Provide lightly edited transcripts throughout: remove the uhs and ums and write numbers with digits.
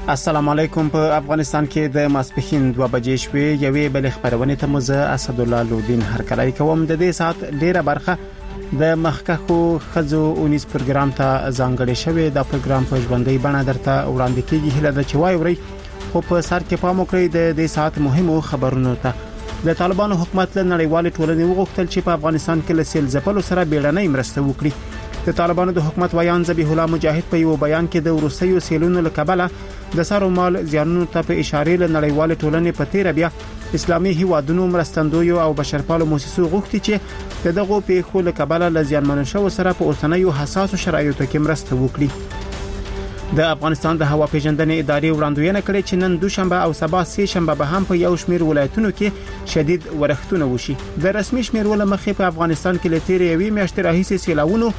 السلام علیکم. په افغانستان کې د ماسپښین 2 بجې شوې یوې بل خبرونه ته مزه اسد الله لودین هرکلی کوم. د دې سات ډیره برخه د مخکخو خزو 19 پروګرام ته ځانګړی شوی. دا پروګرام په ژوندۍ بڼه درته وړاندې کیږي. هله د چوي وري خو په سر کې پام وکړئ د دې سات مهمو خبرونو ته. د طالبانو حکومت له نړیوال ټولنې وغوښتل چې په افغانستان کې له سیل ځپلو سره بیړنۍ مرسته وکړي. د طالبانو د حکومت ویان ذبیح الله مجاهد په یو بیان کې د روسیو سیلونو له کبله د سر مال زیانونو ته په اشاره له نړیوال ټولنې په تیر بیا اسلامي هیوادونو مرستندوی او بشرپالو مؤسسو غوښتي چې دغه پیښو له کبله له زیانمنو شو سره په اوسنیو حساسو شرایطو کې مرسته وکړي. د افغانستان د هوا پیژندنې ادارې وړاندوینه کړې چې نن دوشنبه او سبا سه شنبه به هم په یو شمیر ولایتونو کې شدید ورښتونه وشي. د رسمي شمیرولو مخې په افغانستان کې لتیر یوې میاشتې راهیسې سیلاوونو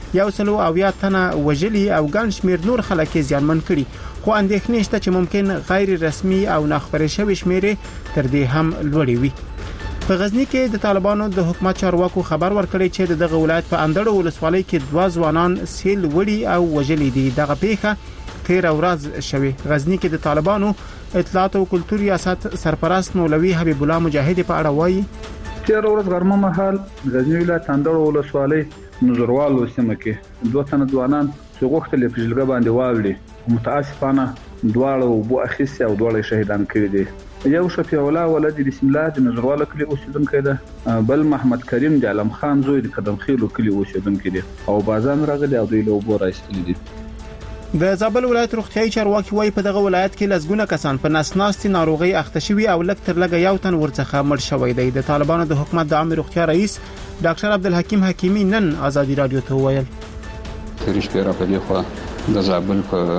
100 تنه وژلي او ګڼ شمیر نور خلک زیانمن کړي. خو اندېښنې شته چې ممکن غیر رسمي او ناخبره شوی شمیرې تر دې هم لوړې وي. په غزنی کې د طالبانو د حکومت چارواکو خبر ورکړی چې دغه ولایت په اندړو ولسوالۍ کې 2 ځوانان سیل وړي او وژلي دي. دغه پیښه تیر ورځ شوی. غزنی کې د طالبانو اطلاعات او کلتور ریاست سرپرست مولوي حبیب الله مجاهد په اړه وایي تیر ورځ غرمه مهال غزنی ولایت اندړو ولسوالۍ نظروالو سیمه کې 2 تنه ځوانان چې غوښتل په جلګه باندې واوړي متاسفانه دواړه وبو اخیسي او دواړه شهیدان کړي دي. یو شفیع الله ولد بسم الله د نظروالو کلی اوسیدونکو ده، بل محمد کریم د علم خان زوی د قدم خیلو کلی اوسیدونکو دي او بازان راغلي او د وبو راستلي دي. د زابل ولایت روغتیايي چارواکي وایي په دغه ولایت کې لسګونه کسان په نسناستي ناروغي اخته شوي او لږ تر لږه یو تن ورڅخه مړ شوی دی. د طالبانو د حکومت د عام روغتیا رئیس ډاکټر عبدالحکیم حکیمی نن ازادي رادیو ته ویل تریش پیرا په دی خو د زابل په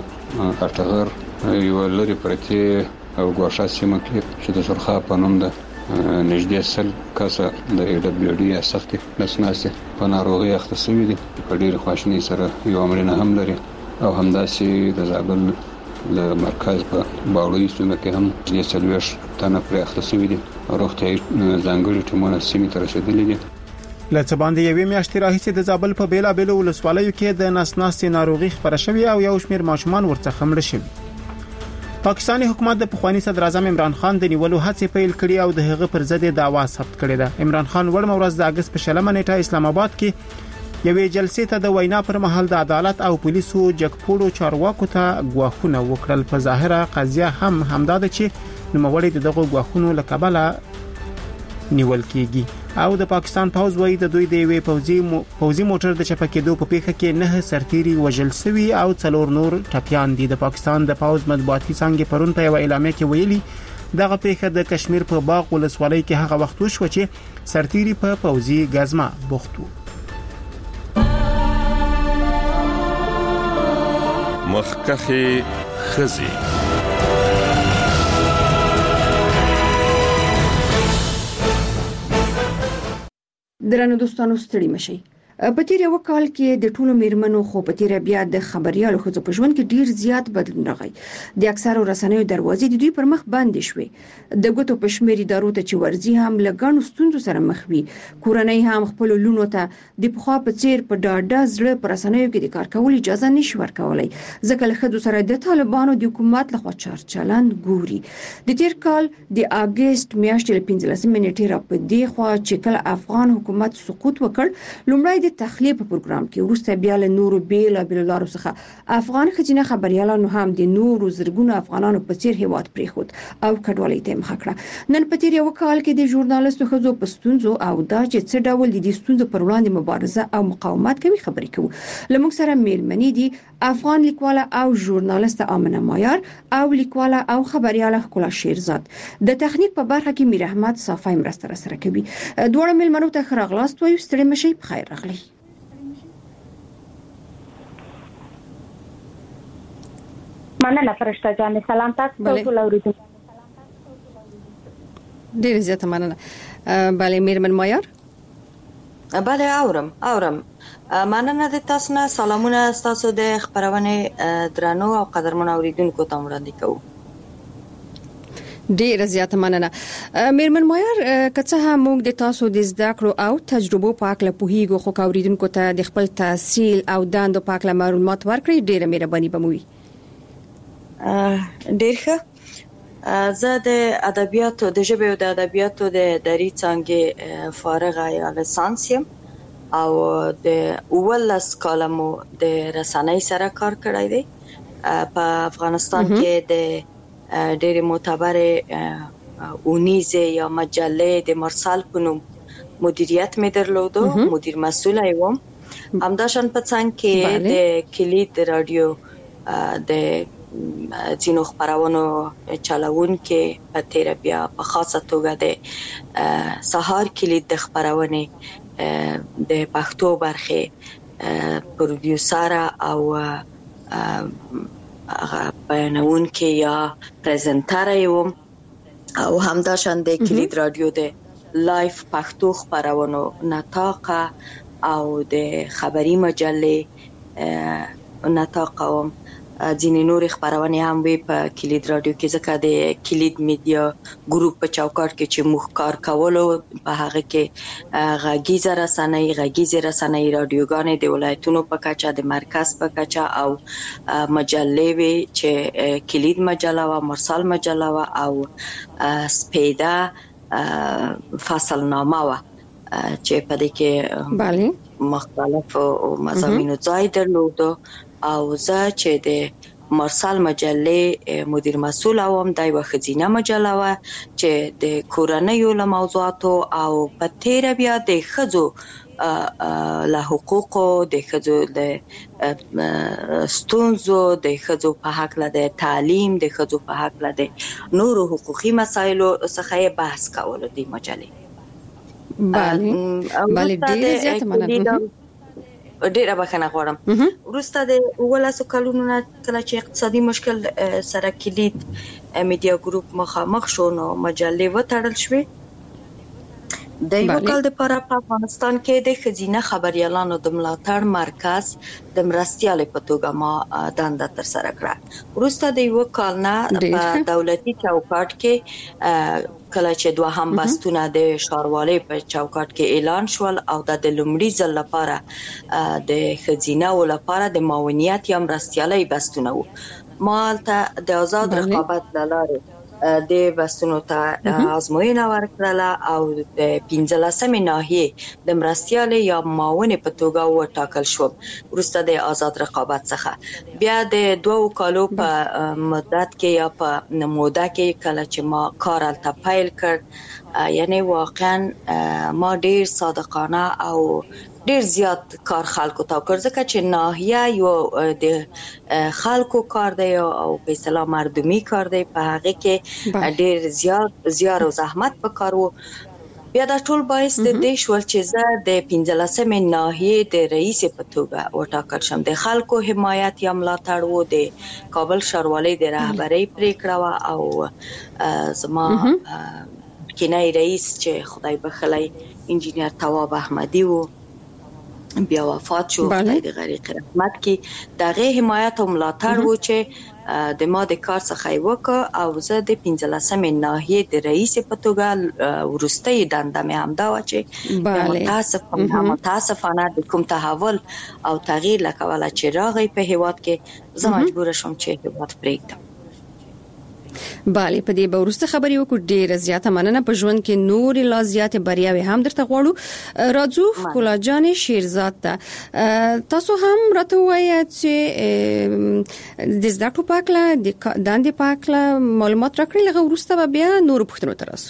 اټغر یو لري پرته او ګوښه سیمه کې چې د سرخه په نوم ده نږدې سل کسه د DWD سختي نسناستي په ناروغي اخته شوي دي. په ډیر خواشنی سره یو امرنه هم لري او همداسې د زابل له مرکز په باوړی سیمه کې هم د سلويش تنه پر اخته شوي دي. روغتیايي ځانګړي ټیمونه سیمه ته رسیدلي دي. لڅ باندې یوې میاشتې راهیسې د زابل په بیلابیل ولسوالیو کې د نسناستي ناروغي خبره شوې او یو شمیر ماشومان ورڅخه مړ شوي. پاکستاني حکومت د پخوانی صدر اعظم عمران خان د نیولو هڅې پیل کړې او د هغه پر ضد دعوا ثبت کړې ده. عمران خان وړ ورځ د اگست په 20 نیټه اسلام آباد کې یوې جلسې ته د وینا پر مهال د عدالت او پولیسو جګپوړو چارواکو ته غواخونه وکړل. په ظاهره قضیه هم همدا ده چې نوموړي دغه غواخونو لکبله نیول کیږي او د پاکستان پوز وایي د دوی د یوې پوزي موټر د چپکېدو په پیښه کې 9 سرتیري وژل شوي او 4 نور ټپيان دي. د پاکستان د پوز مطبوعاتي څنګه پرون په یو اعلامیه کې ویلي دغه پیښه د کشمیر په باغ ولسوالۍ کې هغه وخت وشو چې سرتیري په پوزي غزما بوخت وو. مخکخي خزي درنو دوستانو ستړي مشي. په تیر یو کال کې د ټولو میرمنو خو په تیر بیا د خبريالو خو په ژوند کې ډیر زیات بدلون راغی. د اکثرو رسنیو دروازې د دوی پر مخ باندې شوې. د ګوتو په شمیر ادارو ته چې ورزي هم لګانو ستونزو سره مخ وي. کورنۍ هم خپل لونو ته د پخوا په چیر په ډاډه زړه پر رسنیو کې د کار کول اجازه نشي ورکولای. ځکه له خدو سره د طالبانو د حکومت لخوا چلند ګوري. د تیر کال د اگست میاشتې 15 نیټې را په دی خو چې کله افغان حکومت سقوط وکړ لومړی د تخلیه په پروګرام کې وروسته بیا له نورو بیل لارو څخه افغان خځینه خبريالانو هم د نورو زرګونو افغانانو په څیر هیواد پریخود او کډوالۍ ته مخ کړه. نن په تیر یو کال کې د ژورنالیستو خزو په ستونزو او دا چې څه ډول د دې ستونزو پر وړاندې مبارزه او مقاومت کوي خبرې کوو. لمونږ سره میلمنې دي افغان لیکواله او ژورنالیست آمنه مایار او لیکواله او خبرياله ښکلا شیرزاد. د تخنیک په برخه کې میر احمد صافی مرسته سره کوي. دوه میلمنو ته خراغلاست وایو. ستړي مشي په خیر راغلی. مننه فرشته جان. سلام تاسو ټول اوریدونکو. ډیر زیاته مننه. بله میرمن مایار. بله اورم. مننه د تاسو نه. سلامونه تاسو د خبرونه درنو او قدرمن اوریدونکو ته وړاندې کوم. ډیر زیاته مننه. میرمن مایار کڅه هم موږ د تاسو د زده کړو او تجربو په اړه پوهیږو خو اوریدونکو ته د خپل تحصیل او دندو په اړه معلومات ورکړئ. ډیره مهرباني به مو وي. ډیر ښه. زه د ادبیاتو د ژبې او د ادبیاتو د دري څانګې فارغه یا لیسانس یم او د 18 کالمو د رسنۍ سره کار کړی دی. په افغانستان کې د ډېر معتبرې اونیزه یا مجله د مرسال په نوم مدیریت مې درلودو، مدیر مسئول یم. همداشان په څنګ کې د کلید رادیو د ځینو خبرونو چلاون کې په تیر بیا په خاصه توګه د سهار کلید د خبرونه د پښتو برخه پروډوسر او بیانون کې یا پریزنټر یم او همداشان د کلید رادیو د لایف پښتو خبرونو نطاق او د خبري مجله نطاق او ځینې نور خبرونه هم وي په کلید رادیو کې، ځکه د کلید میډیا ګروپ په چوکاټ کې چې موږ کار کولو په هغه کې غږیزه رسنۍ رادیوګانې د ولایتونو په کچه، د مرکز په کچه او مجلې وي چې کلید مجله او مرسال مجله او سپیده فصلنامه و چې په دې کې مختلف مضامینو ځای درلودو. او زه چې د مرسال مجله مدیر مسئول وم، دا یو خزینه مجله و چې د کورنیو له موضوعاتو او په تیر بیا د ښځو له حقوقو، د ښځو د ستونزو، د ښځو په حق له د تعلیم، د ښځو په حق له د نورو حقوقي مسایلو څخه بحث کولو د مجلې. بله ډیره زیاته مننه. ډیره بخښنه غواړم. وروسته د 18 کلونو نه کله چې اقتصادي مشکل سره کلید میډیا ګروپ مخامخ شو نو مجلې وتړل شوې. د یو کال لپاره په افغانستان کې د خزینه خبريالانو د ملاتړ مرکز د مرستيال په توګه ما دنده تر سره کړه. وروسته د یو کال نه په دولتي چوکاټ کې کله چې دوهم بستونه د ښاروالۍ په چوکاټ کې اعلان شول او د لومړي ځل لپاره د خزینه او لپاره د معاونیت یا مرستيالي بستونه وو. مالته د آزاد رقابت لاره د بستونو ته ازموینه ورکړه او د 15مې ناحیه د مرستيالي یا معاون په توګه وټاکل شو. وروسته د آزاد رقابت څخه بیا د 2 کالو په مدت کې یا په موده کې کله چې ما کار الته پیل کړ، یعنی واقعا ما ډیر صادقانه او ډیر زیات کار خلکو ته کړ، ځکه چې ناحیه یو د خلکو کار دی او په اصطلاح مردمی کار دی، په هغه کې ډیر زیار او زحمت وکړو. بیا دا ټول باعث د دې شول چې زه د 15مې ناحیه د رئیس په توګه وټاکل شم. د خلکو حمایت یا ملاتړ وو، د کابل ښاروالۍ د رهبرۍ پریکړه او زما کینای رئیس چې خدای بخلای انجینیر تواب احمدی وو، بیا وفات شو، خدای د غریق رحمت کی. دغه حمایت او ملاتړ وو چې د ما د کار څخه وکړ او زه د 15مې ناحیه د رئیس په توګه ورستۍ دنده مې همدا و چې متاسفانه د کوم تحول او تغییر لکواله چې راغی په هیواد کې زه مجبور شوم چې هیواد پرېږدم. بله په دې به ورسته خبرې وکړو. ډیره زیاته مننه. په ژوند کې نور لا زیاته بریاوي هم درته غواړو. راځو ښکلا جان شیرزاد ته تاسو هم راته وایئ چې د زده کړو په اړه د دندې په اړه معلومات راکړئ، لږ ورسته بیا نور پوښتنو ته راسو.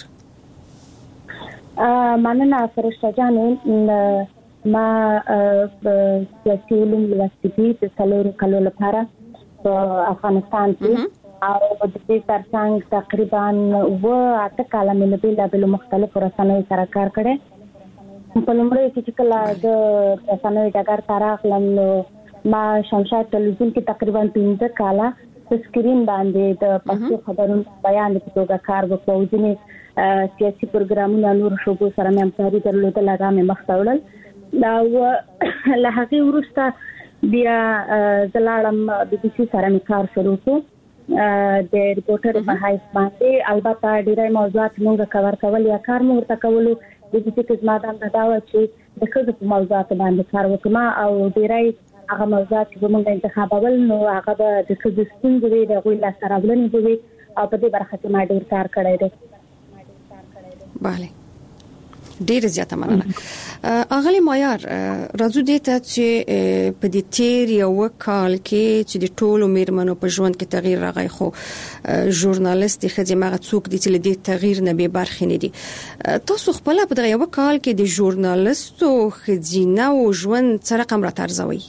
مننه فرشته جان. ما سیاسي علوم لوستي د 4 کالو لپاره په افغانستان کې او د دې ترڅنګ تقریبا 8 کاله مې له بېلابېلو مختلفو رسنیو سره کار کړی. په لومړي کې چې کله د رسنیو ډګر ته راغلم نو ما شمشاد ټلویزیون کې تقریبا 15 کاله په سکرین باندې د پښتو خبرونو بیان په توګه کار وکړ. ځینې سیاسي پروګرامونه نور شوبو سره مې همکاري درلودله، هغه مې مخته وړل. او له هغې وروسته بیا زه لاړم BBC سره مې کار شروع کړ د ریپورټر په حیث باندې. البته ډیری موضوعات موږ کور کول یا کار موږ ورته کولو. د دې کې زما دنده دا و چې د ښځو په موضوعاتو باندې کار وکړم او ډیری هغه موضوعات چې موږ انتخابول نو هغه د ښځو ستونزې د غوي لاسته راوړنې به وي او په دې برخه کې ما ډېر کار کړی دی. bale ډیر زیاته مننه. اغلی معیار راځو دې ته چې په دې تیر یو کال کې چې د ټولو میرمنو په ژوند کې تغییر راغی خو ژورنالیست خځې مغه څوک دي چې دې تغییر نه به برخې نه دي. تاسو خپل په دغه یو کال کې د ژورنالیستو خځینه او ژوند سره رقم را ترځوي؟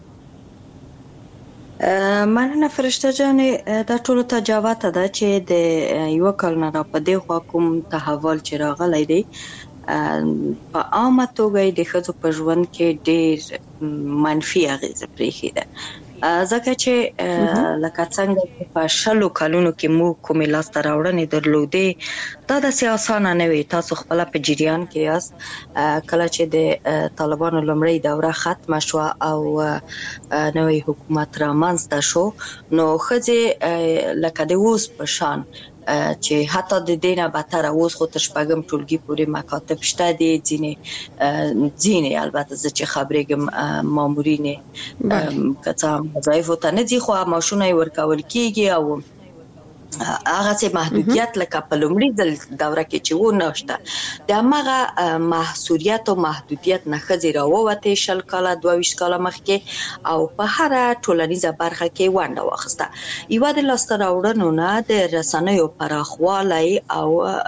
مننه فرشته جانې دا ټولو ته جواب ده چې د یو کال نه را په دې خوا کوم تحول چې راغلی دی په عامه توګه د ښځو په ژوند کې ډېر منفي اغېزه پرېښې ده ځکه چې لکه څنګه په شلو کلونو کې موږ کومې لاسته راوړنې درلودې دا داسې اسانه نه وي. تاسو خپل په جریان کې یاست کله چې د طالبانو لومړی دوره ختمه شو او نوې حکومت رامنځته شو نو ښځې لکه د اوس په شان چې حتی د دینه بهتر اوس خو تر شپږم ټولګي پورې مکاتب شته دي ځینې البته چې خبرېږم مامورین کڅام وظایف ته نه دي خو ماشونه ورکول کیږي او هغه څه محدودیت لکه په لومړي دوره کې چې و نهشته د هغه محصوریت او محدودیت نه خځې راووته شل کاله 22 کاله مخکې او په هر ټولنیزه برخه کې ونډه واخیسته. یو د لاسته راوړنو نه د رسنیو پراخوالی او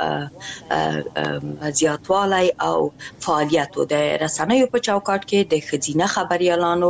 زیاتوالی او فعالیت د رسنیو په چوکاټ کې د خځینه خبريالانو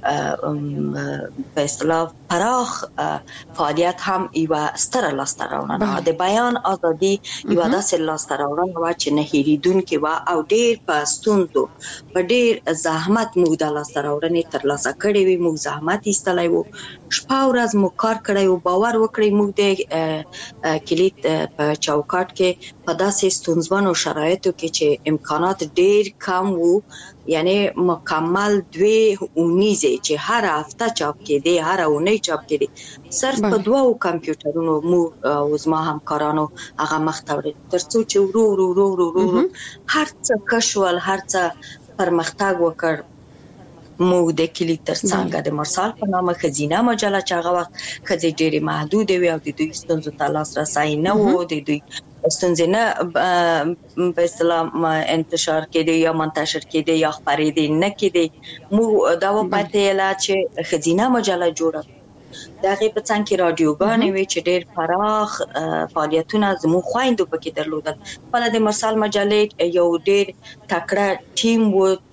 په اصطلاح پراخ فعالیت هم یو ستر لاسته راوړنه د بیان ازادي یو داسې لاسته راوړنه و چې نه هېریدونکې و او ډېر په ستونزو په ډېر زحمت موږ د لاسته راوړنې ترلاسه کړې وي. موږ زحمت ایستلی و شپه ورځ مو کار کړی و باور وکړئ موږ د کلیت په چوکاټ کې په داسې ستونزمنو شرایطو کې چې امکانات ډېر کم وو یعنی مکمل 2 اونیزه چې هر هفته چاپ کېدی هر اونۍ چاپ کېدی صرف په 2 کمپیوټرونو مو او زما همکارانو هغه مختوري ترڅو چې ورو هر څه کشول هر څه پرمختګ وکړ. مو د کلی ترڅنګ د مرسال په نامه خزینه مجله چې هغه وخت خځې ډېرې محدود وي او د دوی ستونزو ته لاسرسی نه و د دوی ستونزې نه په اصطلاح انتشار کېدی یا منتشر کېدی یا خپرېدی نه کېدی. مو دا وپاتې لا چې خزینه مجله جوړه دغه په څنګ کې رادیوګانې وي چې ډېر پراخ فعالیتونه زموږ خویندو پکې درلودل. خپله د مرسال مجلې یو ډېر تکړه ټیم و د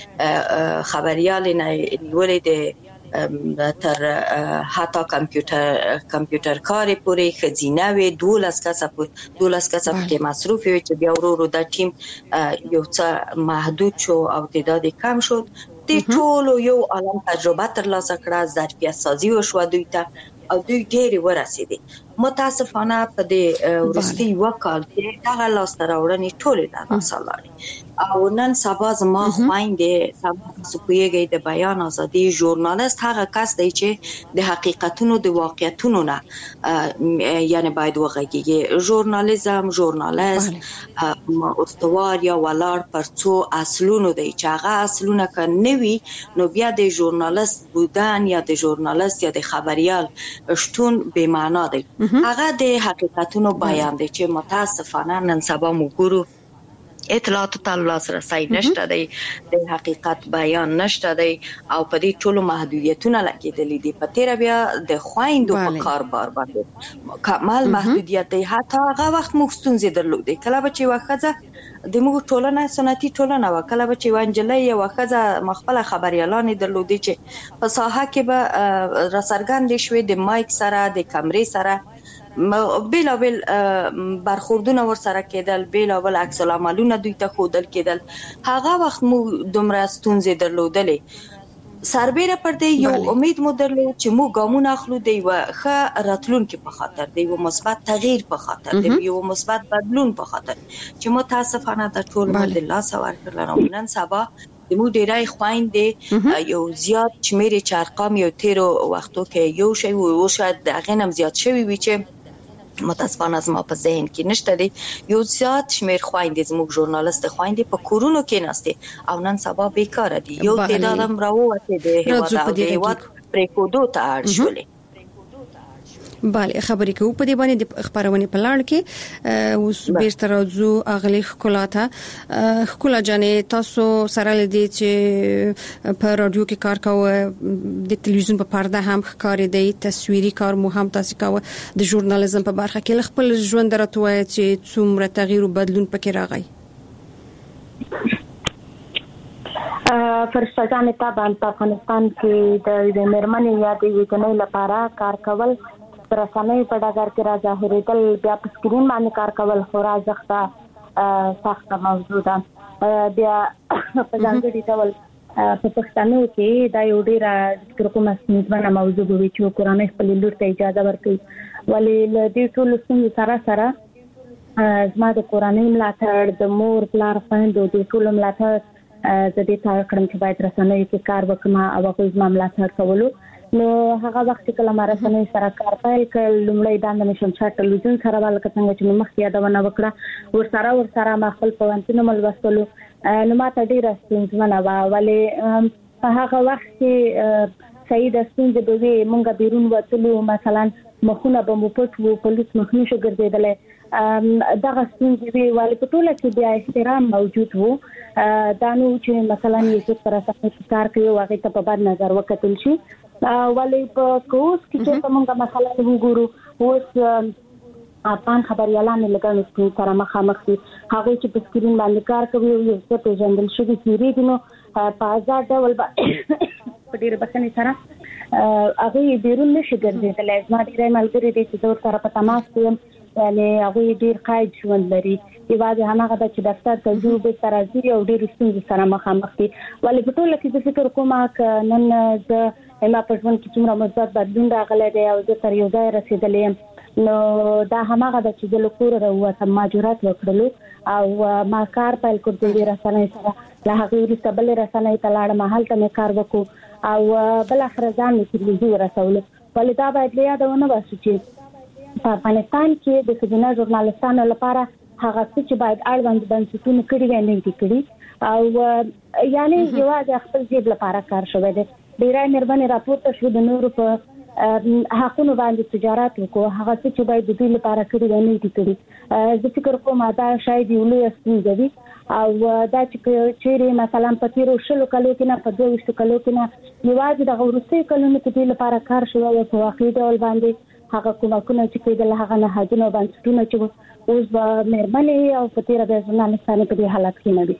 خبریال نه نیولې د تر حتی کمپیوټر کاري پورې خزینه وي 12 کسه کې مصروف وي چې بیا ورو دا ټیم یو څه محدود شو او تعداد کم شد. د ټولو یو عالم تجربه ترلاسه کړه ظرفیت سازي وشو دوی ته او دوی ډېر ورسېدي. متاسفانه په دې ورستي وکال کې هغه لاسته راوړنې ټولې لا رسالاري او نن سبا زما خويندې تاسو پوهیږئ د بیان ازادي ژورنالیست هغه کس دی چې د حقیقتونو د واقعیتونو نه یعنی باید وغږیږي. ژورنالیست استوار یا ولار پر څو اصلونو دی چې هغه اصلونه که نه وي نو بیا د ژورنالیست بودن یا د ژورنالیست یا د خبریال شتون بې معنا دی. هغه د حقیقتونو بیان دی چې متاسفانه نن سبا موږ ګورو اطلاعاتو ته لاسرسی نشته دی د حقیقت بیان نشته دی او په دې ټولو محدودیتونه لګېدلي دي. په تیره بیا د خویندو په کاربار باندې کمال محدودیت دی. حتی هغه وخت موږ ستونزې درلودې کله به چې یوه ښځه د موږ ټولنه سنتي ټولنه وه کله به چې یوه نجلۍ یوه ښځه خپله خبریالانې درلودې چې په ساحه کې به راڅرګندې شوې د مایک سره د کمرې سره بیلابیل برخوردونه ورسره کېدل بیلابیل عکس العملونه دوی ته ښودل کېدل. هغه وخت مو دومره ستونزې درلودلې سربیره پر دې یو امید مو درلود چې موږ ګامونه اخلو د یوه ښه راتلونکي په خاطر د یوه مثبت تغییر په خاطر د یوه مثبت بدلون په خاطر چې متاسفانه د ټول مو د لاسه ورکړل. نن سبا زموږ ډېری خویندې یو زیات شمېر چې ارقام یو تیرو وختو کې یو شی و شاید د هغې نه هم زیات شوي وي چې متاسفانه زما په ذهن کې نشته دی. یو زیات شمیر خويندې زموږ ژورنالیست خويندې په کورونو کې ناشته او نن سبا بیکاره دي. یو تعداد هم راووته دی هیواد او د هیواد پرې کوډو ته اړ شولې. بله خبرې کوو په دې باندې د خبرونه په لړ کې اوس بیرته راځو اغلی خکولاته خکولا جانې تاسو سره لدی چې په رادیو کې کار کوو د تلویزیون په پرده هم ښکارې دی تصویري کار مو هم تاسو کوو د ژورنالیزم په برخه کې خپل ژوند درته چې څومره تغییر او بدلون پکې راغی. فرشته جان طبعا په افغانستان کې د مرمنې یا د وګړو لپاره کار کول رسنۍ په ډګر کې راځهریدل بیا په سکرین باندې کار کول خورا سخت موضوع ده. بیا په ځانګړي ډول په پښتنو کې دا یو ډیر کومه ستونزمنه موضوع وي چې کورنۍ خپل لور ته اجازه ورکړي ولې له دې ټول ستونزو سره زما د کورنۍ ملاتړ د مور پلار خويندو د ټول ملاتړ د دې کار کړم چې باید رسنۍ کې کار وکړم او هغه زما ملاتړ کولو. نو هغه وخت کله ما رسنۍ سره کار پیل کړ لومړی دا د مشم چا ټلویزیون سره ولکه څنګه چې مخکې یادونه وکړه ورسره ما خپل پوهنتون مل وسولو نو ما ته ډیره ستونزمنه وه ولې په هغه وخت کې صحیح د ستونزې به وي مونږ بیرون وتلو مثلا مخونه به مو پټ وو پولیس مخ نشو ګرځېدلی دغه ستونزې وي ولې په ټوله کې بیا احترام موجود وو دا نو چې مثلا یې سره کار کوي او هغې ته په بد نظر وکتل شي ولې په کوس کې چې موږ مثلا وګورو اوس افغان خبريالان لګانو سره مخامخ دي هغه چې په سکرین باندې کار کوي یو څه پیژندل شوی کیږي نو په آزاد ډول په ډېر بسنې سره هغه بیرون نشي ګرځېدلی. زما ډېری ملګري دي چې زه سره په تماس یم یعنې هغوی ډېر قاید ژوند لري یوازې هماغه ده چې دفتر ته ځو بېرته راځي او ډېرو ستونزو سره مخامخ دي ولې په ټوله کې زه فکر کوم که نن زه ما په ژوند کې څومره مثبت بدلون راغلی دی او زه تر یو ځای رسېدلی یم نو دا هماغه ده چې زه له کوره راووتم ما جرأت وکړلو او ما کار پیل کړ د دې رسنۍ سره له هغې وروسته بلې رسنۍ ته لاړم هلته مې کار وکړو او بالاخره ځان مې تلویزیون ورسولو ولې دا باید له یاده ونه باسو چې په افغانستان کې د ښځینه ژورنالستانو لپاره هغه څه چې باید اړوند بنسټونه کړي وي نه دي کړي او یعنې یوازې خپل جیب لپاره کار شوی دی. ډېری مېرمنې راپورته شو د نورو په حقونو باندې تجارت وکړو هغه څه چې باید د دوی لپاره کړي وي نه دي کړي. زه فکر کوم دا شاید یو لویه ستونزه وي او دا چې چیرې مثلا په تېرو 20 کالو کې نه په 22 کالو کې نه یوازې دغه وروستیو کلونو کې دوی لپاره کار شوی وي په واقعي ډول باندې هغه کومکونه چې کېدل هغه نهادونه او بنسټونه چې اوس به مېرمنې او په تېره بیا ژورنالستانې په دې حالت کې نه وي.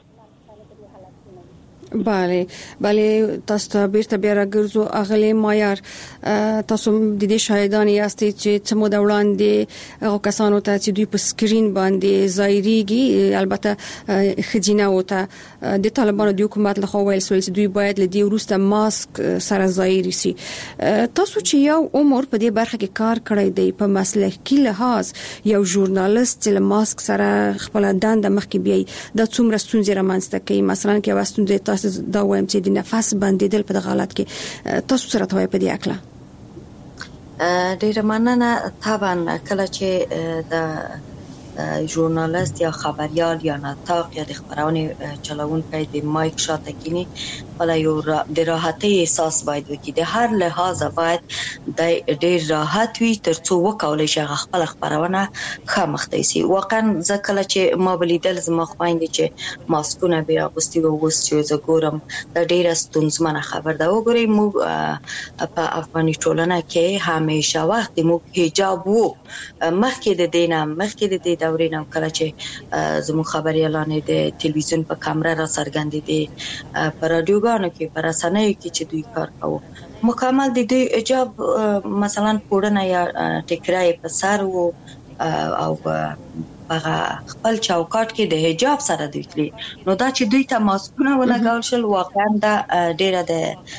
بله تاسو ته بیرته بیا راګرځو اغلی معیار تاسو د دې شاهدان یاستئ چې څه موده وړاندې هغو کسانو ته چې دوی په سکرین باندې ظاهریږي البته ښځینه وته د طالبانو د حکومت لخوا ویل شوی چې دوی باید له دې وروسته ماسک سره ظاهري شي. تاسو چې یو عمر په دې برخه کې کار کړی دی په مسلکي لحاظ یو ژورنالیست چې له ماسک سره خپل دنده مخکې بیایي دا څومره ستونزې رامنځته کوي مثلا کې یوه ستونزه تاسو دا وایم چې د نفس بندیدل په دغه حالت کې تاسو سره توای په دې اکله ډیره مننه. طبعا کله چې د ژورنالیست یا خبریال یا ناطق یا د خبرونې چلوونکی د مایک شاته کینی ولا یو د راحتۍ احساس باید وکړي د هر لحاظ باید د ډیر راحت وي ترڅو وکولای شي خپل خبرونه خامخته شي. واقعا ځکه چې ما بلیدل زما خويندې چې ماسکونه بیا غوستي او اوس چې زه ګورم د ډیره ستونزمنه خبر ده. وګورئ موږ په افغاني ټولنه کې همیشه وخت موږ حجاب وو مخکې د دینه مخکې د دې دورې نه کله چې زموږ خبريالان د تلویزیون په کیمرا را څرګندې دي پر رادیوګانو کې پر رسنیو کې چې دوی کار کوي مکمل د دوی حجاب مثلا پوړنه یا ټیکرای په سر وو او هغه خپل چوکاټ کې د حجاب سره دوی کړی نو دا چې دوی ته ماسکونه ولګول شل واقعا دا ډیره د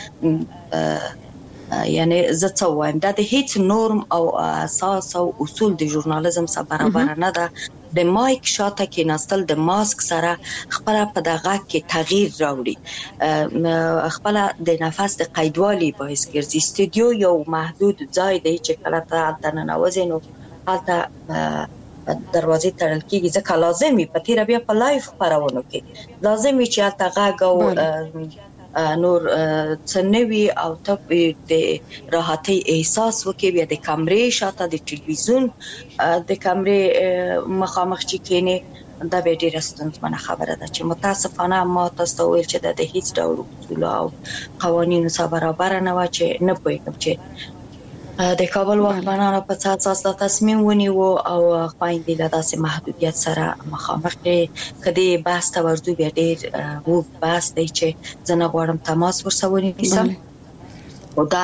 یعنی زه څه وایم دا د هیڅ نورم او اساس او اصول د ژورنالیزم سره برابر نه ده. د مایک شاته کې نستل د ماسک سره خپل په دغه کې تغییر راوړي خپل د نفس د قیدوالي باعث ګرځي. استودیو یو محدود ځای دی چې کله ته دننه وځې نو حالته دروازې تړل کیږي ځکه لازمي په تیر بیا په لایف خبرونه کې لازمي چې حالته غاګ او نور څنوي او ته د راحتي احساس وکړي بیا د کمرې شاته د ټلویزیون د کمرې مخامخ چې کېنه دا به ډیره ستونزمنه خبره ده چې متاسفانه ما تاسو ویل چې د هیڅ ډول اصول او قوانینو سره برابر نه و چې نه پوهیږم چې د کابل واکمنانو په اساس دا تصمیم ونیو او خويندې له داسې محدودیت سره مخامخ دي کدي بحث ته ورځو بیا ډیر وو بحث دی چې زنه غواړم تماس ورسره ونیسم او دا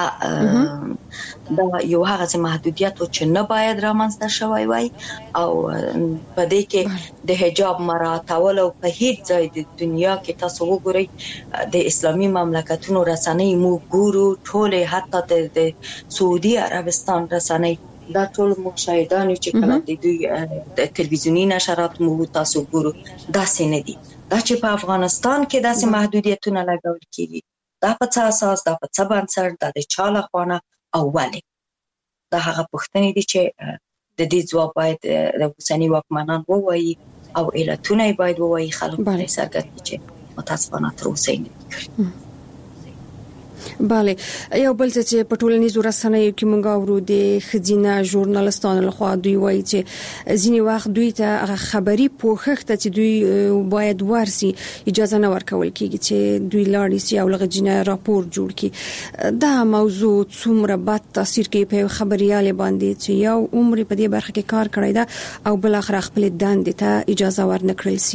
یو هغه محدودیت چې نه باید رامنځته شوی وای او په دې کې د حجاب مراعاتول او په هیڅ ځای د دنیا کې تاسو وګورئ د اسلامي مملکتونو رسنۍ مو ګورو ټول حتی د سعودي عربستان رسنۍ دا ټول مشاهدان چې کله د دوی د تلویزیونی نشرات مو تاسو ګورو دا سینه دي دا چې په افغانستان کې داسې محدودیتونه لګول کیږي دا په څه اساس دا په څه بنسټ دا د چاله خوانه او ولې دا هغه پوښتنې دي چې د دې ځواب باید د اوسنی واکمنان ووایي او علتونه باید ووایي خلک باندې څرګند چې متاسفانه تر اوسه نه bale یو بل چې په ټولنیزو رسنیو کې مونږ اورو د خزینه ژورنالستانو لخوا دوی وایي چې ځینې وخت دوی ته خبري پوښښت چې دوی باید ورسي اجازه نه ورکول کیږي چې دوی لاړ شي او لغجنه راپور جوړ کړي دا موضوع څومره بد تاثیر کوي په خبريال باندې چې یو عمر په دې برخه کې کار کړی دا او بل اخر خپل دند ته اجازه ورنکړل شي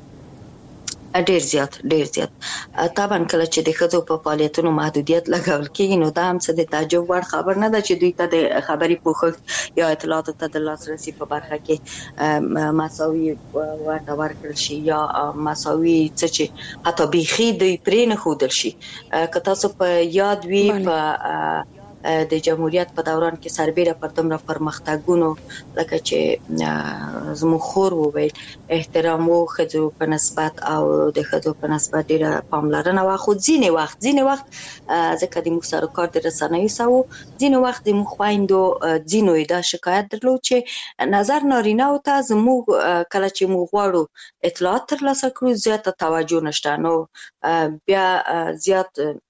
ډیر زیات طبعا کله چې د خزو په فعالیتونو محدودیت لګول کېږي نو دا هم څه د تعجب وړ خبر نه ده چې دوی ته د خبري پوښښت یا اطلاعاتو ته د لاسرسي په برخه کې مساوي ورکړل شي یا مساوي څه چې حتی بيخي دوی پرې نه خودل شي که تاسو په یاد وي په د جمهوریت په دوران کې سربېره پر دومره پرمختګونو لکه چې زموږ خور وویل احترام او خځو په نسبت او د خځو په نسبت ډیره پاملرنه واخو ځینې وخت ځکه د موږ سره کار د رسنیو سره ځینې وخت د موږ خويندو ځینو دا شکایت درلود چې نظر نارینه او ته زموږ کله چې موږ غواړو اطلاعات ترلاسه کړو زیاته توجه نشته نو بیا زیات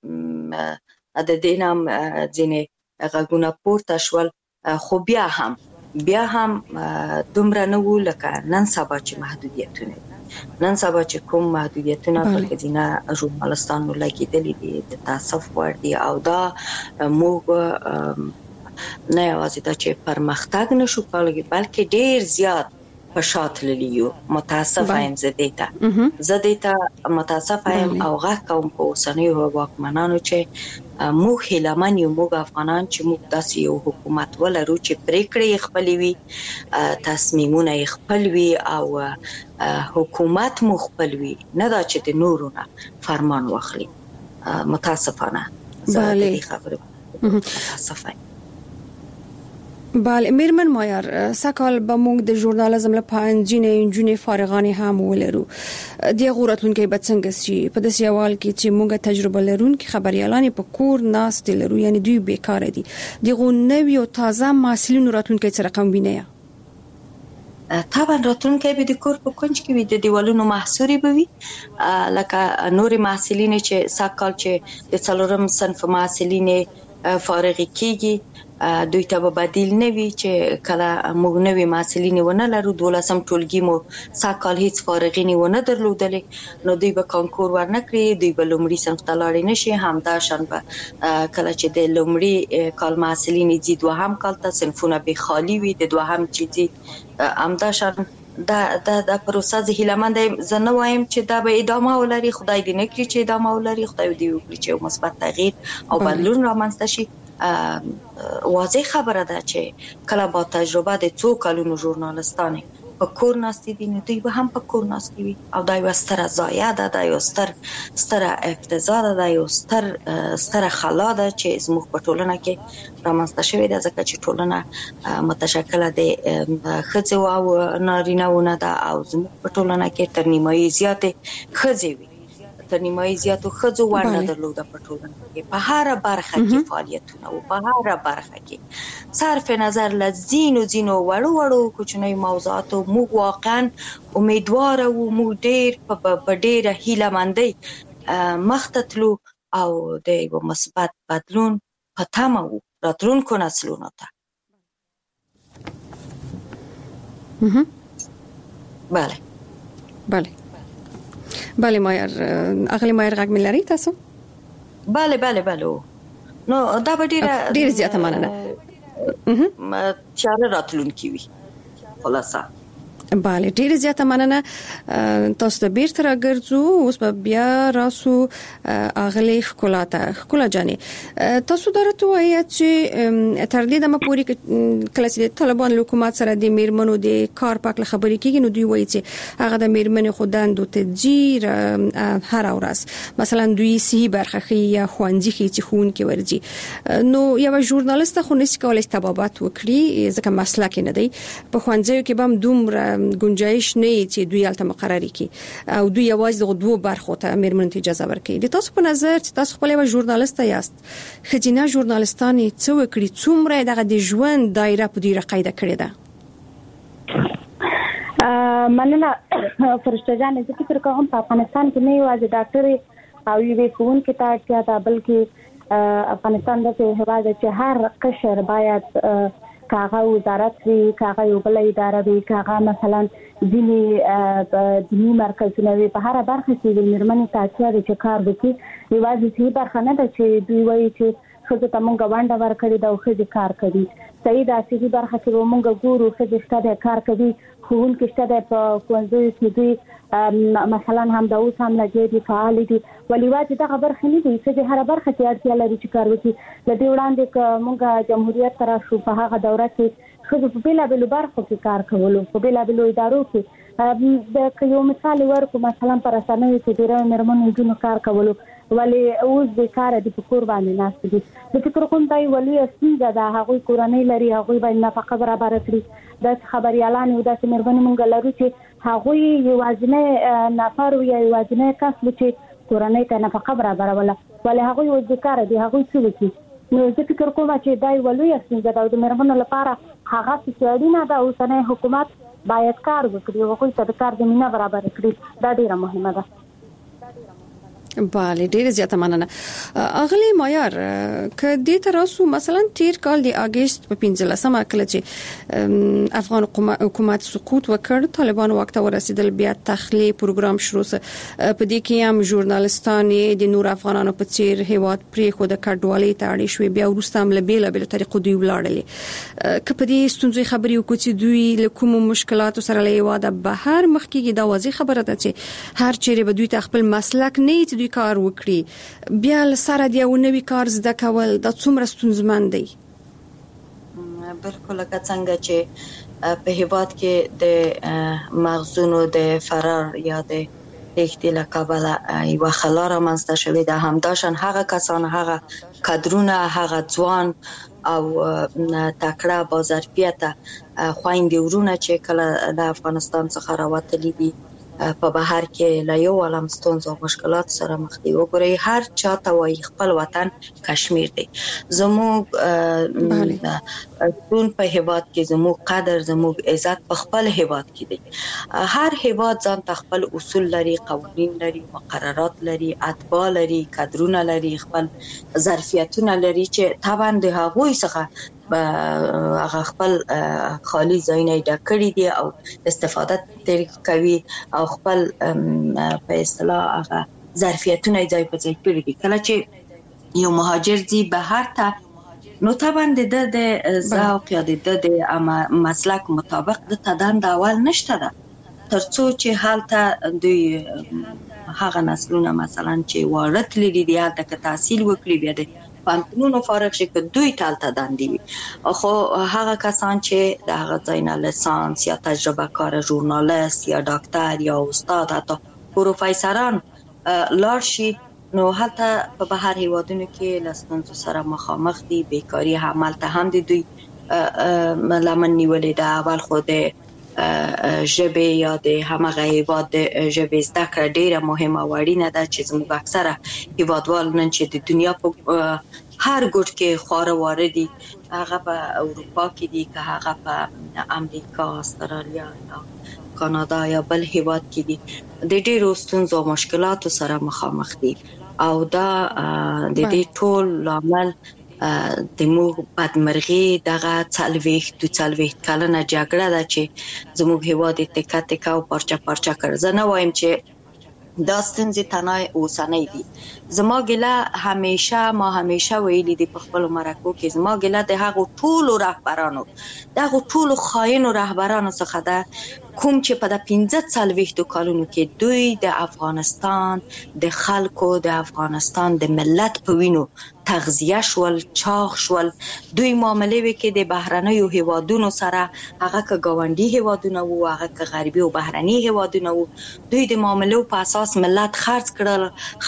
د دینام ځینې غږونه پورته شول خو بیا هم دومره نه و لکه نن سبا چې محدودیتونه کوم محدودیتونه په خزینه ژورنالستانو لګیدلې دي د تاسف ور دي او دا موږ نه یوازې دا چې پرمختګ نشو کولای بلکې ډیر زیات په شاتللی یو متاسف یم زه دیتا متاسف یم او غږ کوم په اوسنیو واکمنانو چې موږ هیلمن یو موږ افغانان چې موږ داسې یو حکومت ولرو چې پریکړې خپل وي تصمیمونه خپل وي او حکومت مو خپل وي نه دا چې د نورو نه فرمان واخلي متاسفانه زه دې خبره متاسفه بله میرمن مایار سکال به موږ د ژورنالیزم لپاره انجینې فارغانې هم ولرو د غورتونکو به څنګه سي په داسې حال کې چې موږ تجربه لرونکي خبريالان په کور ناست لرو یعنی دوی بیکار دي دغه نوې او تازه محصلینو راتونکو سره رقم ویني طبعا راتونکو به د کور په کنج کې د دیوالونو محصوري بوي لکه نور محصلین چې سکال چې د څلورم صنف محصلین فارغ کیږي دوی ته به بدیل نه وي چې کله موږ نوې محصلین ونه لرو 12م ټولګي مو ساکال هیڅ فارغین ونه درلودلې نو دوی به کانکور ورنکړي دوی به لومړي صنف ته لاړ نه شي همدا شان به کله چې د لومړي کال محصلین دي دوهم کال ته صنفونه به خالی وي د دوهم چې همدا شان دا پروسه هیلمند زه نه وایم چې دا به ادامه ولري خدای دې نه کړي چې ادامه ولري خدای دې وکړي چې مثبت تغییر او بدلون رامنځته شي واضح خبره ده چې کله با تجربه د څو کلونو ژورنالستانه په کور ناستي دي نو دوی به هم په کور ناستي وي او دا یو ستره ضایعه ده دا یو ستره افتضاح ده دا یو ستره خلا ده چې زموږ په ټولنه کې رامنځته شوې ده ځکه چې ټولنه متشکله د ښځو او نارینه‌ونه ده او زموږ په ټولنه کې تر نیمایي زیاتې ښځې وي تر نیمایي زیاتو ښځو ونډه درلوده په ټولنه کې په هر برخه کې فعالیتونه او په هر برخه کې صرف نظر له ځینو وړو کوچنیو موضوعاتو موږ واقعا امیدوار او موږ ډېر په ډېره هیله‌مندۍ مخته تلو او د یو مثبت بدلون په تمه وو راتلونکو نسلونو ته. بله مایر اغلی مایر غږ مې لري تاسو؟ بله نو دا به ډېر زیاته مننه چاره راتلونکي وي خلاصه. بله ډېر زیاته مننه تاسو ته بیرته راګرځو. اوس به بیا راسو اغلی ښکلا جانې تاسو درته وایي چې تر دې دمه پورې کله چې طالبان حکومت سره د میرمنو د کار پاک خبرې کیږي نو دوی وایي چې هغه د میرمنو خوداندو ته جیر هر ورځ مثلا دوی صحیح برخه یا خوانځي چې خون کې ورځي نو یو ژورنالیست خو نشي کولای استبابات وکړي ځکه مسلک نه دی په خوانځیو کې به دومره گنجائش نه چې دوی الته مقرري کی او دوی یوازې د دوه برخو ته میرمنو ته اجازه ورکړي. د تاسو په نظر چې تاسو خپل یو ژورنالیست یاست خجینه ژورنالیستانه څه وکړي څومره دغه د ژوند دایره په ډیره قاعده کړې ده؟ مننه فرشته جان. زه فکر کوم په افغانستان کې نه یوازې ډاکټر او یو کون کې ته اړتیا ده بلکې افغانستان د هیواد چې هر قشر باید کاغه وزارت وی کاغه یو بل اداره وی کاغه مثلا دینی مرکزونه وی په هر برخه کې د میرمنې تاثیر چې کار وکړي یوازې هی برخه نه ده چې دوی وایي چې خو ته مونږ غونډه ورکړی دا خو دې کار کوي صحیح ده چې برخه کې مونږ ګورو چې د ستاده کار کوي خو ان کې ستاده په کوزوي کې دوی مثلا هم دا اوس هم لګي دي فعال دي ولی واځي دا خبر خني دي چې هر برخه کې اړتیا لري چې کار وکړي. لدی وړاندې مونږ جمهوریت تر شو په هغه دوره کې خو په بیلابلو برخو کې کار کولو په بیلابلو ادارو کې د یو مثال ورکو مثلا پر اسانه چې ډیره مرمنو جنو کار کولو ولی اوس د کار د فکر باندې ناس دي د فکر کوم دای ولی اسنګه دا هغه کورنۍ لري هغه باندې نفقه برابر کړی د خبريالان او د مرمنو مونږ لرو چې هغه یوازنه نفر او یوازنه کس چې کورنۍ ته نفقه برابر ولی هغه یو ذکر دي هغه څه وکړي. نو زه فکر کوم چې دای ولی اسنګه د مرمنو لپاره هغه څه اړینه ده او سنه حکومت باید کار وکړي او هغه ته د کار زمينه برابر کړي دا ډیره مهمه ده. بله ډیره زیاته مننه. اغلی مایار که دې تراسو مثلا تیر کال د اگست په 15مه کله چې افغان حکومت سقوط وکړ طالبان وخت ورسېدل بیا تخلیه پروګرام شروع په دې کې هم ژورنالیستان د نور افغانانو په څیر هیواد پرې خو د کډوالۍ ته اړ شوې بیا ورسته هم له بیل طریقو دوی ولاړل که په دې ستونزې خبرې وکړي چې دوی له کوم مشکلاتو سره له هیواد بهر مخ کېږي دا واضح خبره ده چې هر چیرې به دوی خپل مسلک نه کار وکړي بیا سره دی او نوې کار زده کول د څومره ستونزمن دی. بالکل لکه څنګه چې په هیواد کې د مغزونو د فرار یا د اختلاف کابل یو خلار منځته شوی ده همداشان هغه کسان هغه کادرونه هغه ځوان او تکړه با ظرفیت خويندې ورونه چې کله د افغانستان څخه راوتلي دي په بهر کې لا یو عالم ستونزې او مشکلات سره مخ دي. وګورئ هر چاته وایي خپل وطن کشمیر دی زموږ ټول په هیواد کې زموږ قدر زموږ عزت په خپل هیواد کې دی. هر هیواد ځان خپل اصول لري قوانین لري مقررات لري اتباع لري کادرونه لري خپل ظرفیتونه لري چې طبعا د هغوی څخه هغه خپل خالی ځایونه ډکړي دي او استفاده کوي او خپل په اصطلاح هغه ظرفیتونه ځای په ځای کړي دي. کله چې یو مهاجر دی بهر ته نو طبعا د ذوق یا د مسلک مطابق د تدان د اول نشته ده ترڅو چې حالته دوی هغه نسلونه مثلا چې وارد لري دي هلته تحصیل وکړي بیا د پانتونو فارغ شي که دوی تالته داندي خو هغه کسان چې د هغه ځاینا لیسانس یا تجربه کار ژورنالیست یا ډاکټر یا استاد حتی پروفیسوران لار شي نو هلته په بهر هیوادونو کې لاسنونو سره مخامخ دي بیکاری عمل ته هم دي دوی لمن نیولې ده اول خو د ژبه یا د همغه هیواد ژبه زده کړه ډیره مهمه او اړینه ده چې زموږ اکثره هیوادوال نن چې د دنیا په هر ګوټ کې خور واردي هغه په اروپا کې دي که هغه په امریکا، استرالیا یا کاناډا یا بل هیواد کې دي د ډیرو ستونزو او مشکلاتو سره مخامخ دي او دا د دې ټول لامل د موږ بدمرغي دغه 40 کلنه جګړه ده چې زموږ هیواد تکه تکه او پارچه پارچه کړ. زه نه وایم چې دا ستونزې تنها اوسنۍ دي. زما ګله ما همیشه ویلي دي په خپل مرکو کې زما ګله د هغو ټولو رهبرانو دغه ټولو خاینو رهبرانو څخه ده کوم چې په 15 کالونو کې دوی د افغانستان د خلکو د افغانستان د ملت په وینو تغذیه شول، چاغ شول. دوی معاملې وکړي د بهرنیو هیوادونو سره، هغه که ګاونډي هیوادونه وو، هغه که غربي او بهرني هیوادونه وو. دوی د معاملو په اساس ملت خرڅ کړ،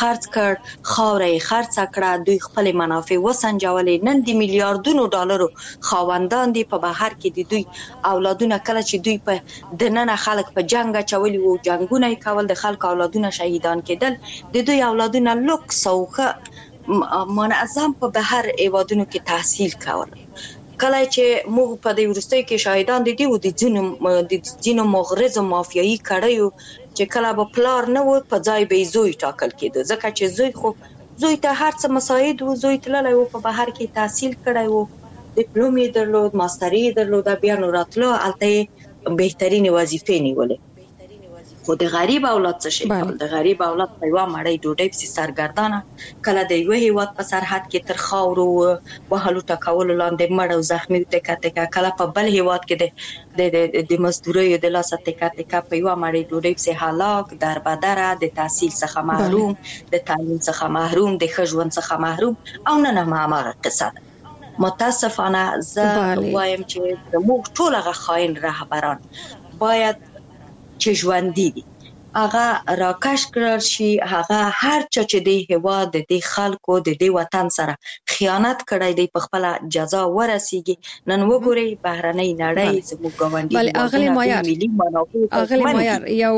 خاورې خرڅ کړه، دوی خپل منافع وسنجولې. نن د میلیارډونو ډالرو خاوندان دي په بهر کې دي. دوی اولادونه کله چې دوی په دننه خلک په جنگ چولي وو، جنگونه کول، د خلک اولادونه شهیدان کېدل، د دوی اولادونه لوکس او منظم په بهر ایوادونو کې تحصیل کول. کله چې موږ په دې ورستۍ کې شاهدان دي او د ځینو مغرض او مافیایي کړیو چې کله به پلار نه و په ځای به زوی ټاکل کېده، ځکه چې زوی ته هر څه مساعد و، زوی تللی و په بهر کې تحصیل کړی و، ډیپلوم یې درلود، ماستري یې درلوده، بیا نو راتلو هلته یې بهترینې وظیفې نیولې. خو د غریب اولاد څه شي کول؟ د غریب اولاد په یوه مړۍ ډوډۍ پسې سرګردانه، کله د یوه هیواد په سرحد کې تر خاورو وهلو ټکولو لاندې مړ او زخمي تکه تکه، کله په بل هیواد کې د مزدوریو د لاسه تکه تکه په یوه مړۍ ډوډۍ پسې هلاک، دربدره، د تحصیل څخه محروم، د تعلیم څخه محروم، د ښه ژوند څخه محروم. او نن هم هماغه قصه ده. متاسفانه زه وایم چې زموږ ټول هغه خاین رهبران باید چې ژوندي دي هغه راکش کړل شي. هغه هر چا چې د هیواد د خلکو د دې وطن سره خیانت کړی دی په خپل جزا ورسیږي. نن وګورئ بهرنۍ نړۍ زموږ ګاونډي اغلی مایار یو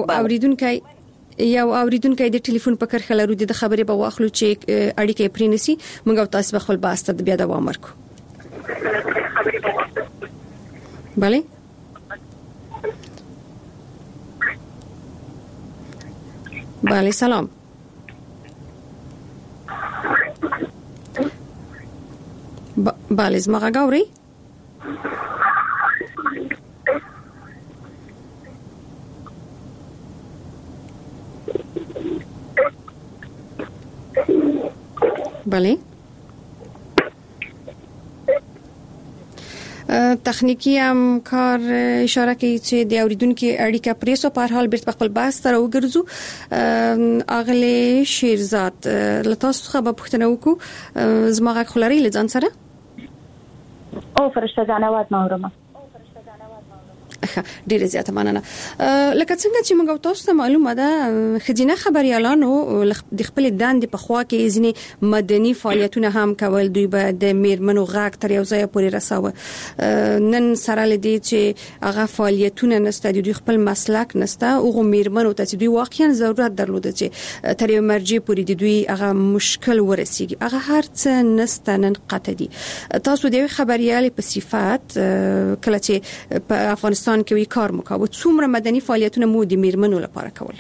اوریدونکو د ټلیفون په کرخه لرو د خبرې په واخلو چې اړیکې پرینسي موږ تاسو خپل باسته بیا دوام ورکو. بله بله سلام. بله زما غږ اورئ؟ بله تخنیکی هم کار اشاره کوي چې د اوریدونکو اړیکه پریسو په هر حال بیرته خپل بحث سره وګرځو. اغلی شیرزاد لتاسو څخه به پوښتنه وکړو، زما غږ خلري لځان سره او فرشته جانوات نورمه ډیره زیاته مننه. لکه څنګه چې موږ تاسو ته معلومه ده خزینه خبريالانو د خپل دند په خوا کې ځینې مدني فعالیتونه هم کول. دوی به د میرمنو غږ تر یو ځای پورې رساوه. نن سره لدی چې هغه فعالیتونه نسته، دوی خپل مسلک نسته، او میرمنو ته چې دوی واقعا ضرورت درلوده چې تر یو مرجع پورې دوی هغه مشکل ورسیږي، هغه هر څه نسته نن قطع دي. تاسو د خبريال په صفات کله چې په افغانستان کې وی کار مکو څومره مدني فعالیتونه مو د میرمنو لپاره کول؟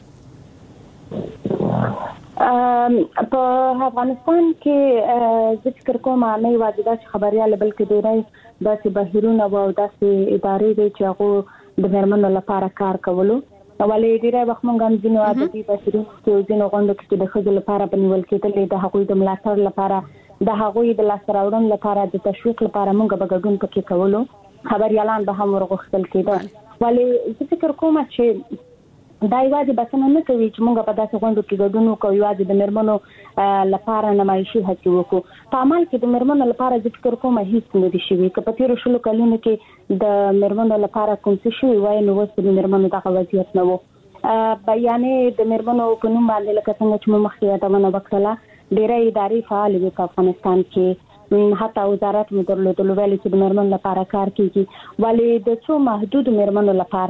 په افغانستان کې ذکر کوم نه واجبه خبريال بلکې ډېرای داسې بهیرونه او داسې ادارې دي چې هغه د میرمنو لپاره کار کولو. ولې ډېرای وخت مونږ هم ځینو عادتي بهیرونه چې ځینو غونډو کې د خځو لپاره بنول کېدل، د هغوی د ملاتړ لپاره، د هغوی د لاسراوړن لپاره، د تشویق لپاره مونږ به ګډون پکې کولو. خبريالان به هم ورغښتل کېدل. ولې زه فکر کوم چې دا یوازې بسنه نه کوي چې موږ په داسې غونډو کې ګډون وکړو، یوازې د میرمنو لپاره نمایشي هڅې وکړو. په عمل کې د میرمنو لپاره زه فکر کوم هیڅ نه دي شوي. که په تیرو 20 کلونو کې د میرمنو لپاره کوم څه شوي وای نو اوس د میرمنو دغه وضعیت نه و. بیانې د میرمنو په نوم باندې لکه څنګه چې موږ مخکې یادونه وکړه ډېرې ادارې فعال دي په افغانستان کې، حتی وزارت مو درلودلو ویل چې د میرمنو لپاره کار کوي، ولی د څو محدود میرمنو لپاره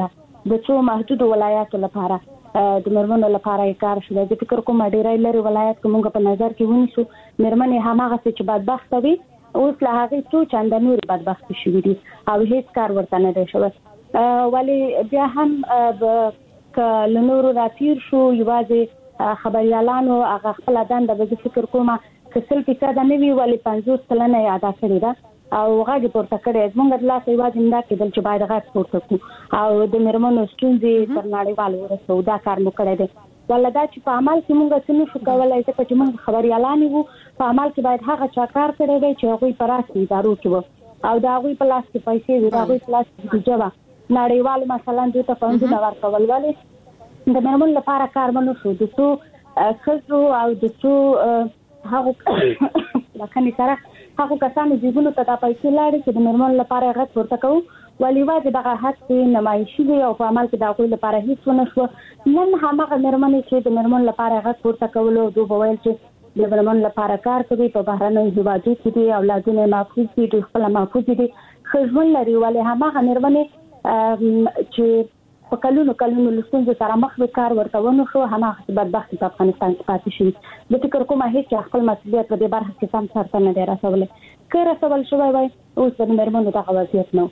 د څو محدود ولایاتو لپاره د مرمنو لپاره کار شوی. د فکر کوم ډیرای لري ولایت کومه په نظر کې ونیسو مرمنې هماغه چې بدبخت وي اوس له هغه څو چند نور بدبخت شوي دي او هیڅ کار ورته نه دی شوی. ولی بیا هم ک لنور راتیر شو یوازې خبريالانو هغه خپل دنده به فکر کومه کسل فیصد نه وی ولی 50% یاد کړی دا او غاګي پورته کړی زمونږ د لاس یوازې نه کېدل چې باید غاګ پورته کو او د مرمنو ستونزې تر نړیوال ورسو دا کار مو کړی دی. ولدا چې په عمل کې مونږ څه نشو کولای چې مونږ خبريالان وو په عمل کې باید هغه چا کار کړی دی چې هغه په راسي ادارو کې او دا هغه په لاس کې پیسې وي دا هغه په لاس کې جواب نړیوال مثلا دوی ته فندونه ورکول ولې د مرمن لپاره کار منو شو د څو خزو او د څو هغه لکه سره هغه کسانو جیبونو ته د پیسې لاړې چې د مرمن لپاره غږ ورته کوو ولی واځي دغه حق نمایشي دی او په عمل کې دا غوړي لپاره هیڅ ونه شو. نن هغه مرمنې چې د مرمن لپاره غږ ورته کولو دوی وویل چې د مرمن لپاره کار کوي په بهرنۍ هیوادو کې دي اولادونه محفوظ دي خپل محفوظ دي خجل لري ولی هغه مرمنې چې په کلونو لسونځ سره مخ به کار ورته ونه شو هغه بدبخت په افغانستان کې پاتې شي. د فکر کومه هیڅ خپل مسؤلیت په دې برخه کې سم سره نه دی رسولې که رسول شوی وای اوس د مرمنو دغه وضعیت نه.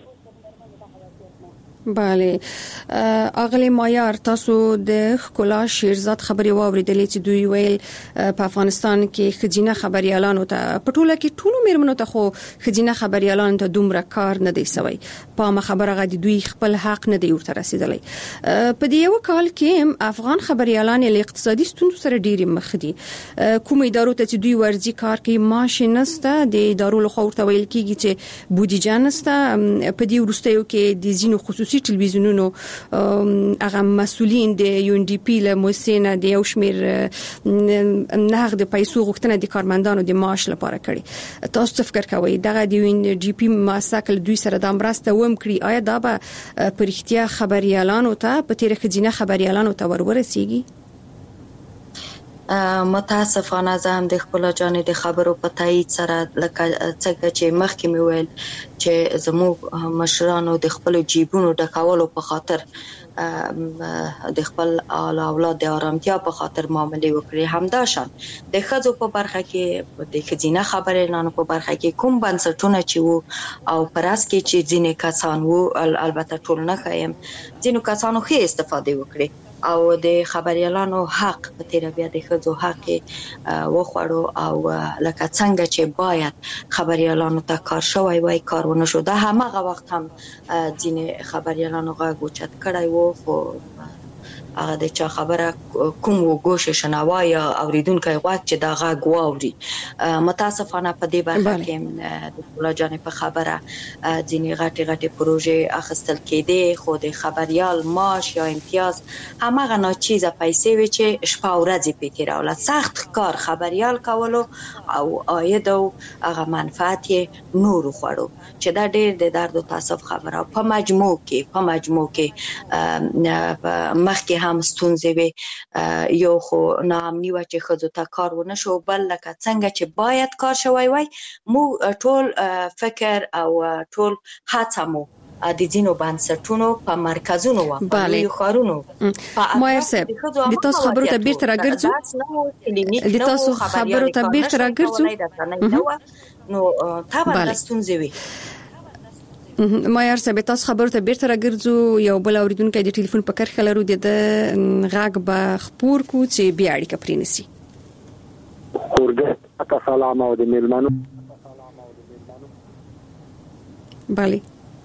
بله اغلی مایار تاسو د خکولا شیرزاد خبري واوریدلې چې دوی ویل په افغانستان کې خجینه خبريالانو ته پټوله کې ټولو میرمنو ته خو خجینه خبريالانو ته دومره کار نه دی سوی په خبره غدي دوی خپل حق نه دی ورته رسیدلی. په دې یو کال کې افغان خبريالان له اقتصادي ستونزو سره ډېری مخ دي. کوم ادارو ته چې دوی ورځي کار کوي معاش نشته د ادارو له خوا ورته ویل کیږي چې بودیجه نشته. په دې وروستیو کې د زینو خصوصي تلویزیونونو هغه مسؤلین د یو ان ډي پی له موسسه د یو شمیر نقد پیسو غوښتنه د کارمندانو د معاش لپاره کړي. تاسو فکر کوئ دغه د یو ان ډي پی مساکل دوی سره د امرسته وم کړی آیا دا به پرختیا خبريالانو ته په تیر خجینه خبريالانو ته ورسیږي؟ متاسفانه زه هم د خپل جانې د خبرو په تایید سره لکه څنګه چې مخکې مې ویل چې زموږ مشرانو د خپل جیبونو ډکولو په خاطر د خپل اولاد د آرامتیا په خاطر معاملې وکړي. همداشان د ښځو په برخه کې د ښځینه خبريالانو په برخه کې کوم بنسټونه چې وو او پراس کې چې ځینې کسان وو البته ټول نه ښایم ځینو کسانو ښه استفاده وکړي او د خبريالانو حق په تیر بیا د ښځو حق وخوړو او لکه څنګه چې باید خبريالانو ته کار شوی وای کار ونه شو. دا همغه وخت هم ځینې خبريالانو غږ اوچت کړی وو خو هغه د چا خبره کوم وګوشه شنوا یا اوریدونکو غوږ چې دا غږ واوري. متاسفانه په دې برخه کې د ټوله جانب په خبره ځینې غټي پروژې اخیستل کېدې خو د خبريال معاش یا امتیاز همغه ناچیزه پیسې وي چې شپه او ورځ په تیراول سخت کار خبريال کولو او عاید او هغه منفعت نور خوړو چې دا ډېر د درد او تاسف خبره. په مجموع کې مخکې هم ستونزې وي یو خو ناامني و چې ښځو ته کار ونه شو بل لکه څنګه چې باید کار شوی وای مو ټول فکر او ټول هڅه مو د ځینو بنسټونو په مرکزونو و په خارونو مایر صاحب د تاسو خبرو ته بیرته راګرځو د تاسو خبرو ته بیرته راګرځو نو طبعا ستونزې وي. مایر صاحب تاسو خبرو ته بیرته راګرځو یو بل اوریدونکو د ټلیفون په کرخه لرو د غږ به خبر کو چې بیا اړیکه پرینسي. ورګه سلام او د میلمانو بله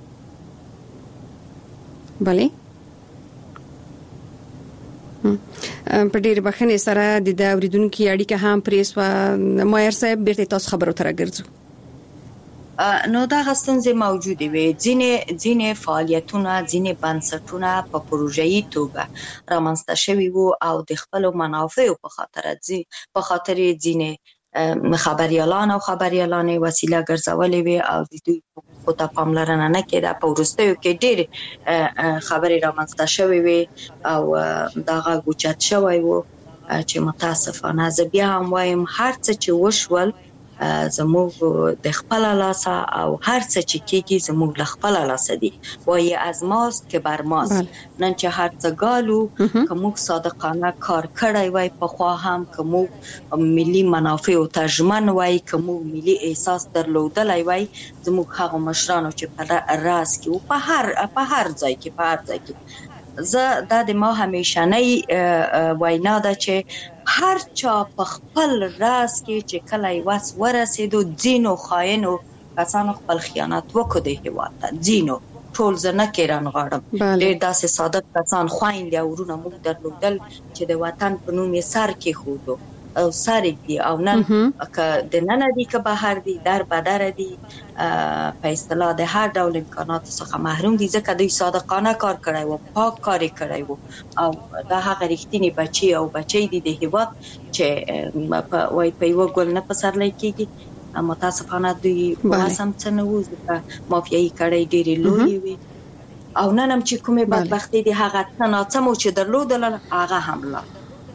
په ډېر بخښنې سره د اوریدونکو اړیکه هم پریسو. مایر صاحب بیرته تاسو خبرو ته راګرځو. نو دا غستنځي موجوده وي ځینې فعالیتونه ځینې بنسټونه په پروژایي توګه رامنځته شوي وو او د خپل منافعو په خاطر ځینې خبريالان او خبريالانې وسیله ګرځولې وي او د دوی خو ته پاملرنه نه کېده. په وروستیو کې ډېر خبرې رامنځته شوي وي او دا غږ اوچت شوی وو چې متاسفانه زه بیا هم وایم هر څه چې وشول زموږ د خپل لاسه او هر څه چې کېږي زموږ له خپل لاسه دي وایي از ماست که بر ماست. نن چې هر څه ګالو که موږ صادقانه کار کړی وای په خوا هم که موږ ملي منافع او ترجمن وای که موږ ملي احساس درلودلای وای زموږ هغه مشرانو چې په راس کې او په هر ځای کې زه دا د ما همیشنی وینا ده چې هر چا په خپل راس کې چې کله وس ورسېدو ځینو خاینو کسانو خپل خیانت وکړ د هیواد ته ځینو ټول زه نه کېران غواړم ډېر داسې صادق کسان خویندې او ورونه موږ درلودل چې د وطن په نوم یې سر کېښودو او سر دی او نن که د نن دی که بهر دی در بدر دی په اصطلاح د هر ډول امکانات څخه محروم دي ځکه دوی صادقانه کار کړی و پاک کار کړی و او دا هغه رښتینی بچي او بچي دي د هیواد چې په یو ګل نه پسرلی کېږي. متاسفانه دوی واسم څه نه وو ځکه مافیایي کړی ډېرې لویې وي او نن هم چې کومې بدبختي دي هغه څه ناڅه چې درلودل هغه هم لا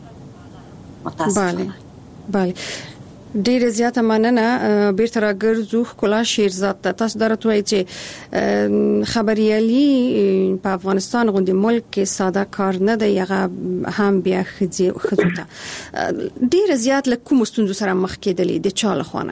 بله ډیره زیاته مننه. بیرته راګرځو ښکلا شیرزاد تاسو درته وایي چې خبريالي په افغانستان غوندي ملک کې ساده کار نه دی هغه هم بیا خزوته ډیره زیات له کوم ستونزو سره مخ کېدلې د چا لخوانه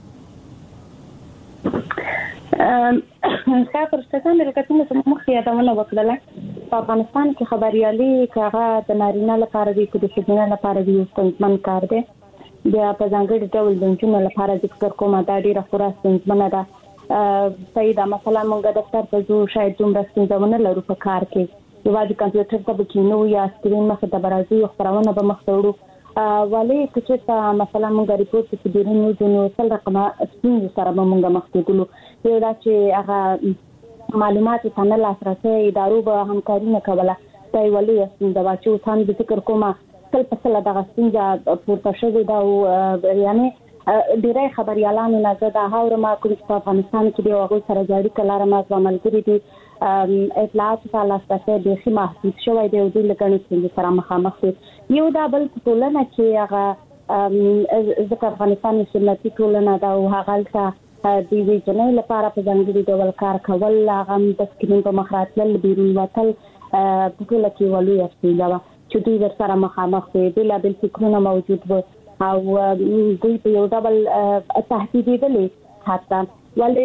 خاطر ستاسو لکه څنګه مخ یادونه وکړه په افغانستان کې خبريالي کاغه د نارینه لپاره دی د ښځینه لپاره دی ستونزمن کار دی بیا په ځانګړي ډول د جنونو لپاره ذکر کومه دا ډیره خورا ستونزمنه ده. سیدا مثلا موږ د دفتر ته ځو شاید دومره ستونزمنه لرو په کار کې یوازې کمپیوټر ته بکینو یا سکرین مخ ته برازي خبرونه به مخ ته وړو ولی چې مثلا موږ ریپورت کې ډیرنو جنو سره رقمه ستونزې سره به موږ مخ ته ګلو یو دا چې هغه معلومات ته نه لاسرسي ادارو به همکاري نه کوله دا ولی ستونزه چې څنګه د ذکر کومه تل په سلا دغه ستونزه پورته شوې ده او یعنی ډیری خبريالانو نه زه دا هاورم کوم چې په افغانستان کې دی هغه سره جاري کلاره ما عملګری دي اطلاعات په لاسرسي به خي محدود شوی دی او د لګنې څنګه سره مخامخ دي. یو دا بل ټولنه چې هغه ځکه افغانستان سنتي ټولنه دا او هغه ته د دې جنې لپاره په ځانګړي ډول کار کول هغه د سکرین په مخاطب بیرون وتل په ټول کې ولوي استیلا چې دوی ورسره مخامخ دي بل بل فکرونه موجود وو او دوی په یو ډول تهدید دي حتی ولې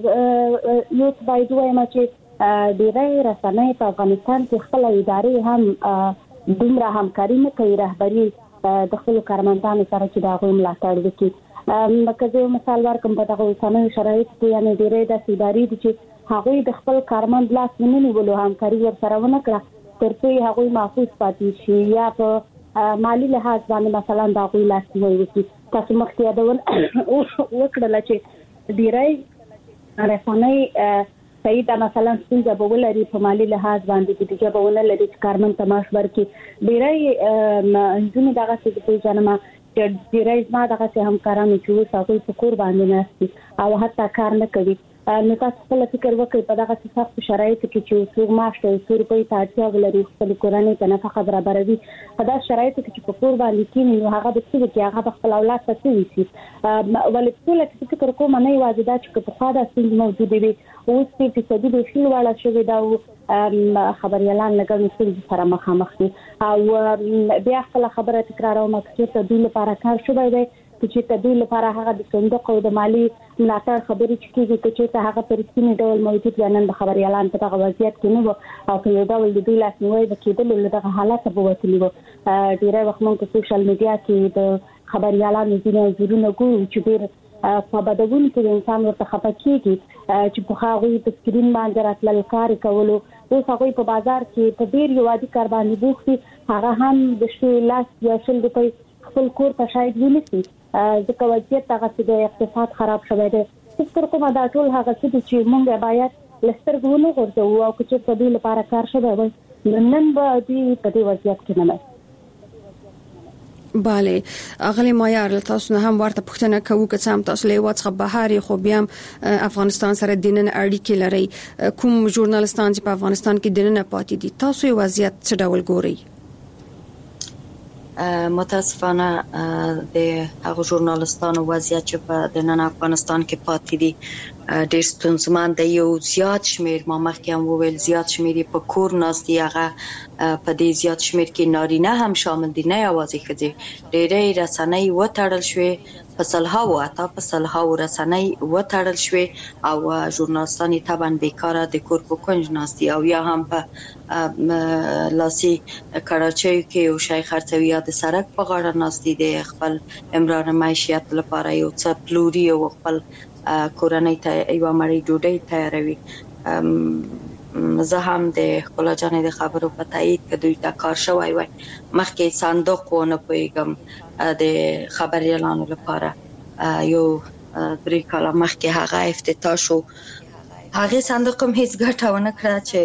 یو ځای دوی ما چې ډیری رسنۍ په افغانستان کې خپل ادارې هم دومره همکاري نه کوي رهبري د خپل کارمندانو سره چې دا غوښمن ملاتړ وکړي. لکه زه مثال ورکوم په دغه اوسنیو شرایطو کې یعنی ډیری د ادارې چې هغوی د خپل کارمند لاس نه نیولو همکاري ورسره ونه کړه ترڅو هغوی محفوظ پاتې شي یا په مالی لحاظ باندې مثلا دا غوي لاس نیوي تاسو مخکې یادول وکړل چې ډیری رسنۍ سیدا مثلا څنګه به ولري په مالی لحاظ باندې چې به ولري چې کارمن تماش ورکي ډیری ځینې دغه څه په جنما چې ډیری ما دغه همکارانو چې ساقوي په کور باندې ناشتي او حتی کار نه کوي نو تاسو خپل فکر وکړئ په دغه سخت شرایطو کې چې څوک معاش ته روپۍ ته اړتیا ولري خپل کورنۍ ته نفقه برابروي په داسې شرایطو کې چې په کور باندې کینی نو هغه به څه کوي هغه خپل اولاد ته څه وشي ولې ټول چې فکر کوم نه یوازې دا چې په خاطر څنګه موجود دي او چې په دې د شیل والا شوی دا خبريالان لګون څه سره مخامخ دي او بیا خپل خبره تکراروم چې ته د لپاره کار شوی دی چې تدوی لپاره هغه د صندوق او د مالی ملاتړ خبرې چې چې هغه پرسپینی ډول موجود ینن د خبريالان په دغه وضعیت کې نه وو او په یو ډول د دوی لاس نیوي د کېدل دغه حالت په وتلی وو. ډیری وخت موږ په سوشل میډیا کې د خبريالانو ځینې ځورونه ګورو چې ډیر په بدون کې انسان ورته خپه کیږي چې په هغه د سکرین باندې راتلل کار کولو او هغه په بازار کې په ډیر یو عادي کار باندې بوختي هغه هم د شی لاس یا شل د خپل کور ته شاید ونیسي ځکه وضعیت هغه د اقتصاد خراب شوی دی. فکر کوم دا ټول هغه څه چې موږ باید لسترګونه ورته او چې په دې لپاره کار شوی وي نن به دې په دې وضعیت کې نه بله اغلی مایار تاسو نه هم ورته پوښتنه کوو که څه هم تاسو له وڅخه بهاري خو بیا افغانستان سره دینن اړیکې لري کوم ژورنالستان چې په افغانستان کې دینن پاتې دي تاسو وضعیت څه ډول ګوري؟ متاسفانه د هغو ژورنالستانو وضعیت چې په نن افغانستان کې پاتې دي ډېر ستونزمن دی. یو زیات شمیر ما مخکې هم وویل زیات شمیر په کور ناست دي، هغه په دې زیات شمیر کې نارینه هم شامل دي، نه یوازې ښځې. ډېرې رسنۍ وتړل شوې، په سلهاو رسنۍ وتړل شوې او ژورنالستان یې طبعا بیکاره د کور په کنج ناست دي او یا هم په لاسي کراچیو کې یو شی خرڅوي یا د سړک په غاړه ناست دي د خپل امرار معیشت لپاره یو څه پلوري او خپل کورنۍ ته یو مړۍ ډوډۍ تیاروي. زه هم د ښکلا جانې د خبرو په تایید کې دوی ته کار شوی وای. مخکې صندوق ونه پوهېږم د خبریالانو لپاره یو 3 کاله مخکې هغه افتتاح شو. هغې صندوق هم هیڅ ګټه ونه کړه چې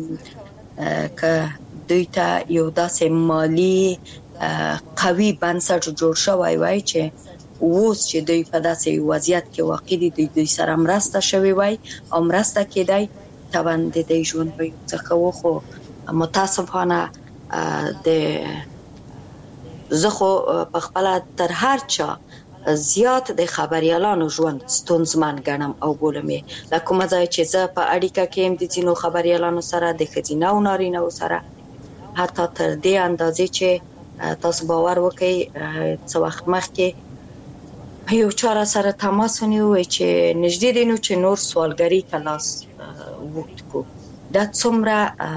دوی ته یو داسې مالی قوي بنسټ جوړ شوی وای چې اوس چې دوی په داسې وضعیت کې واقع دي دوی سره مرسته شوی وای او مرسته کېدای طبعا د دې ژوند په یو څه کوو. خو متاسفانه زه خو په خپله تر هر چا زیات د خبریالانو ژوند ستونزمن ګڼم او بولم یې له کومه ځایه چې زه په اړیکه کې یم د ځینو خبریالانو سره د ښځینه او نارینه‌و سره، حتی تر دې اندازې چې تاسو باور وکړئ څه وخت مخکې یو چا را سره تماس ونیو چې نږدې دی نو چې نور سوالګري ته لاس ووت کو. دا څومره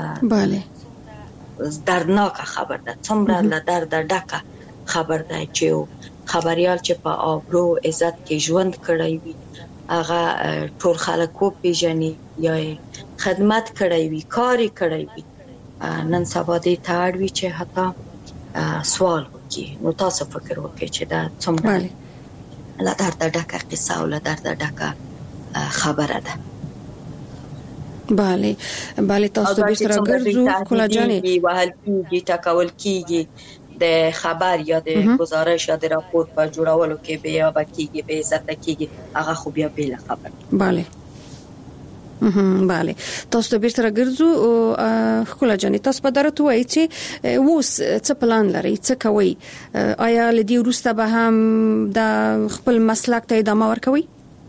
دردناکه خبر ده، څومره له درده ډکه خبر ده چې یو خبریال چې په آبرو عزت کې ژوند کړی وي هغه ټول خلک وپېژني یا خدمت کړی وي کار یې کړی وي نن سبا دې ته اړ وي چې حتی سوال وکړي. نو تاسو فکر وکړئ چې دا څومره له درده ډکه قصه او له درده ډکه خبره ده. بله تاسو به سره ګرځو کولا جانې وهل کیږي ټکول کیږي د خبر یا د گزارش یا د راپور په جوړولو کې به یا کیږي به عزت کیږي هغه خو بیا بل خبر. بله تاسو به سره ګرځو کولا جانې تاسو په درته وایي چې اوس څه پلان لري څه کوي؟ آیا لدی وروسته به هم د خپل مسلک ته ادامه ورکوي؟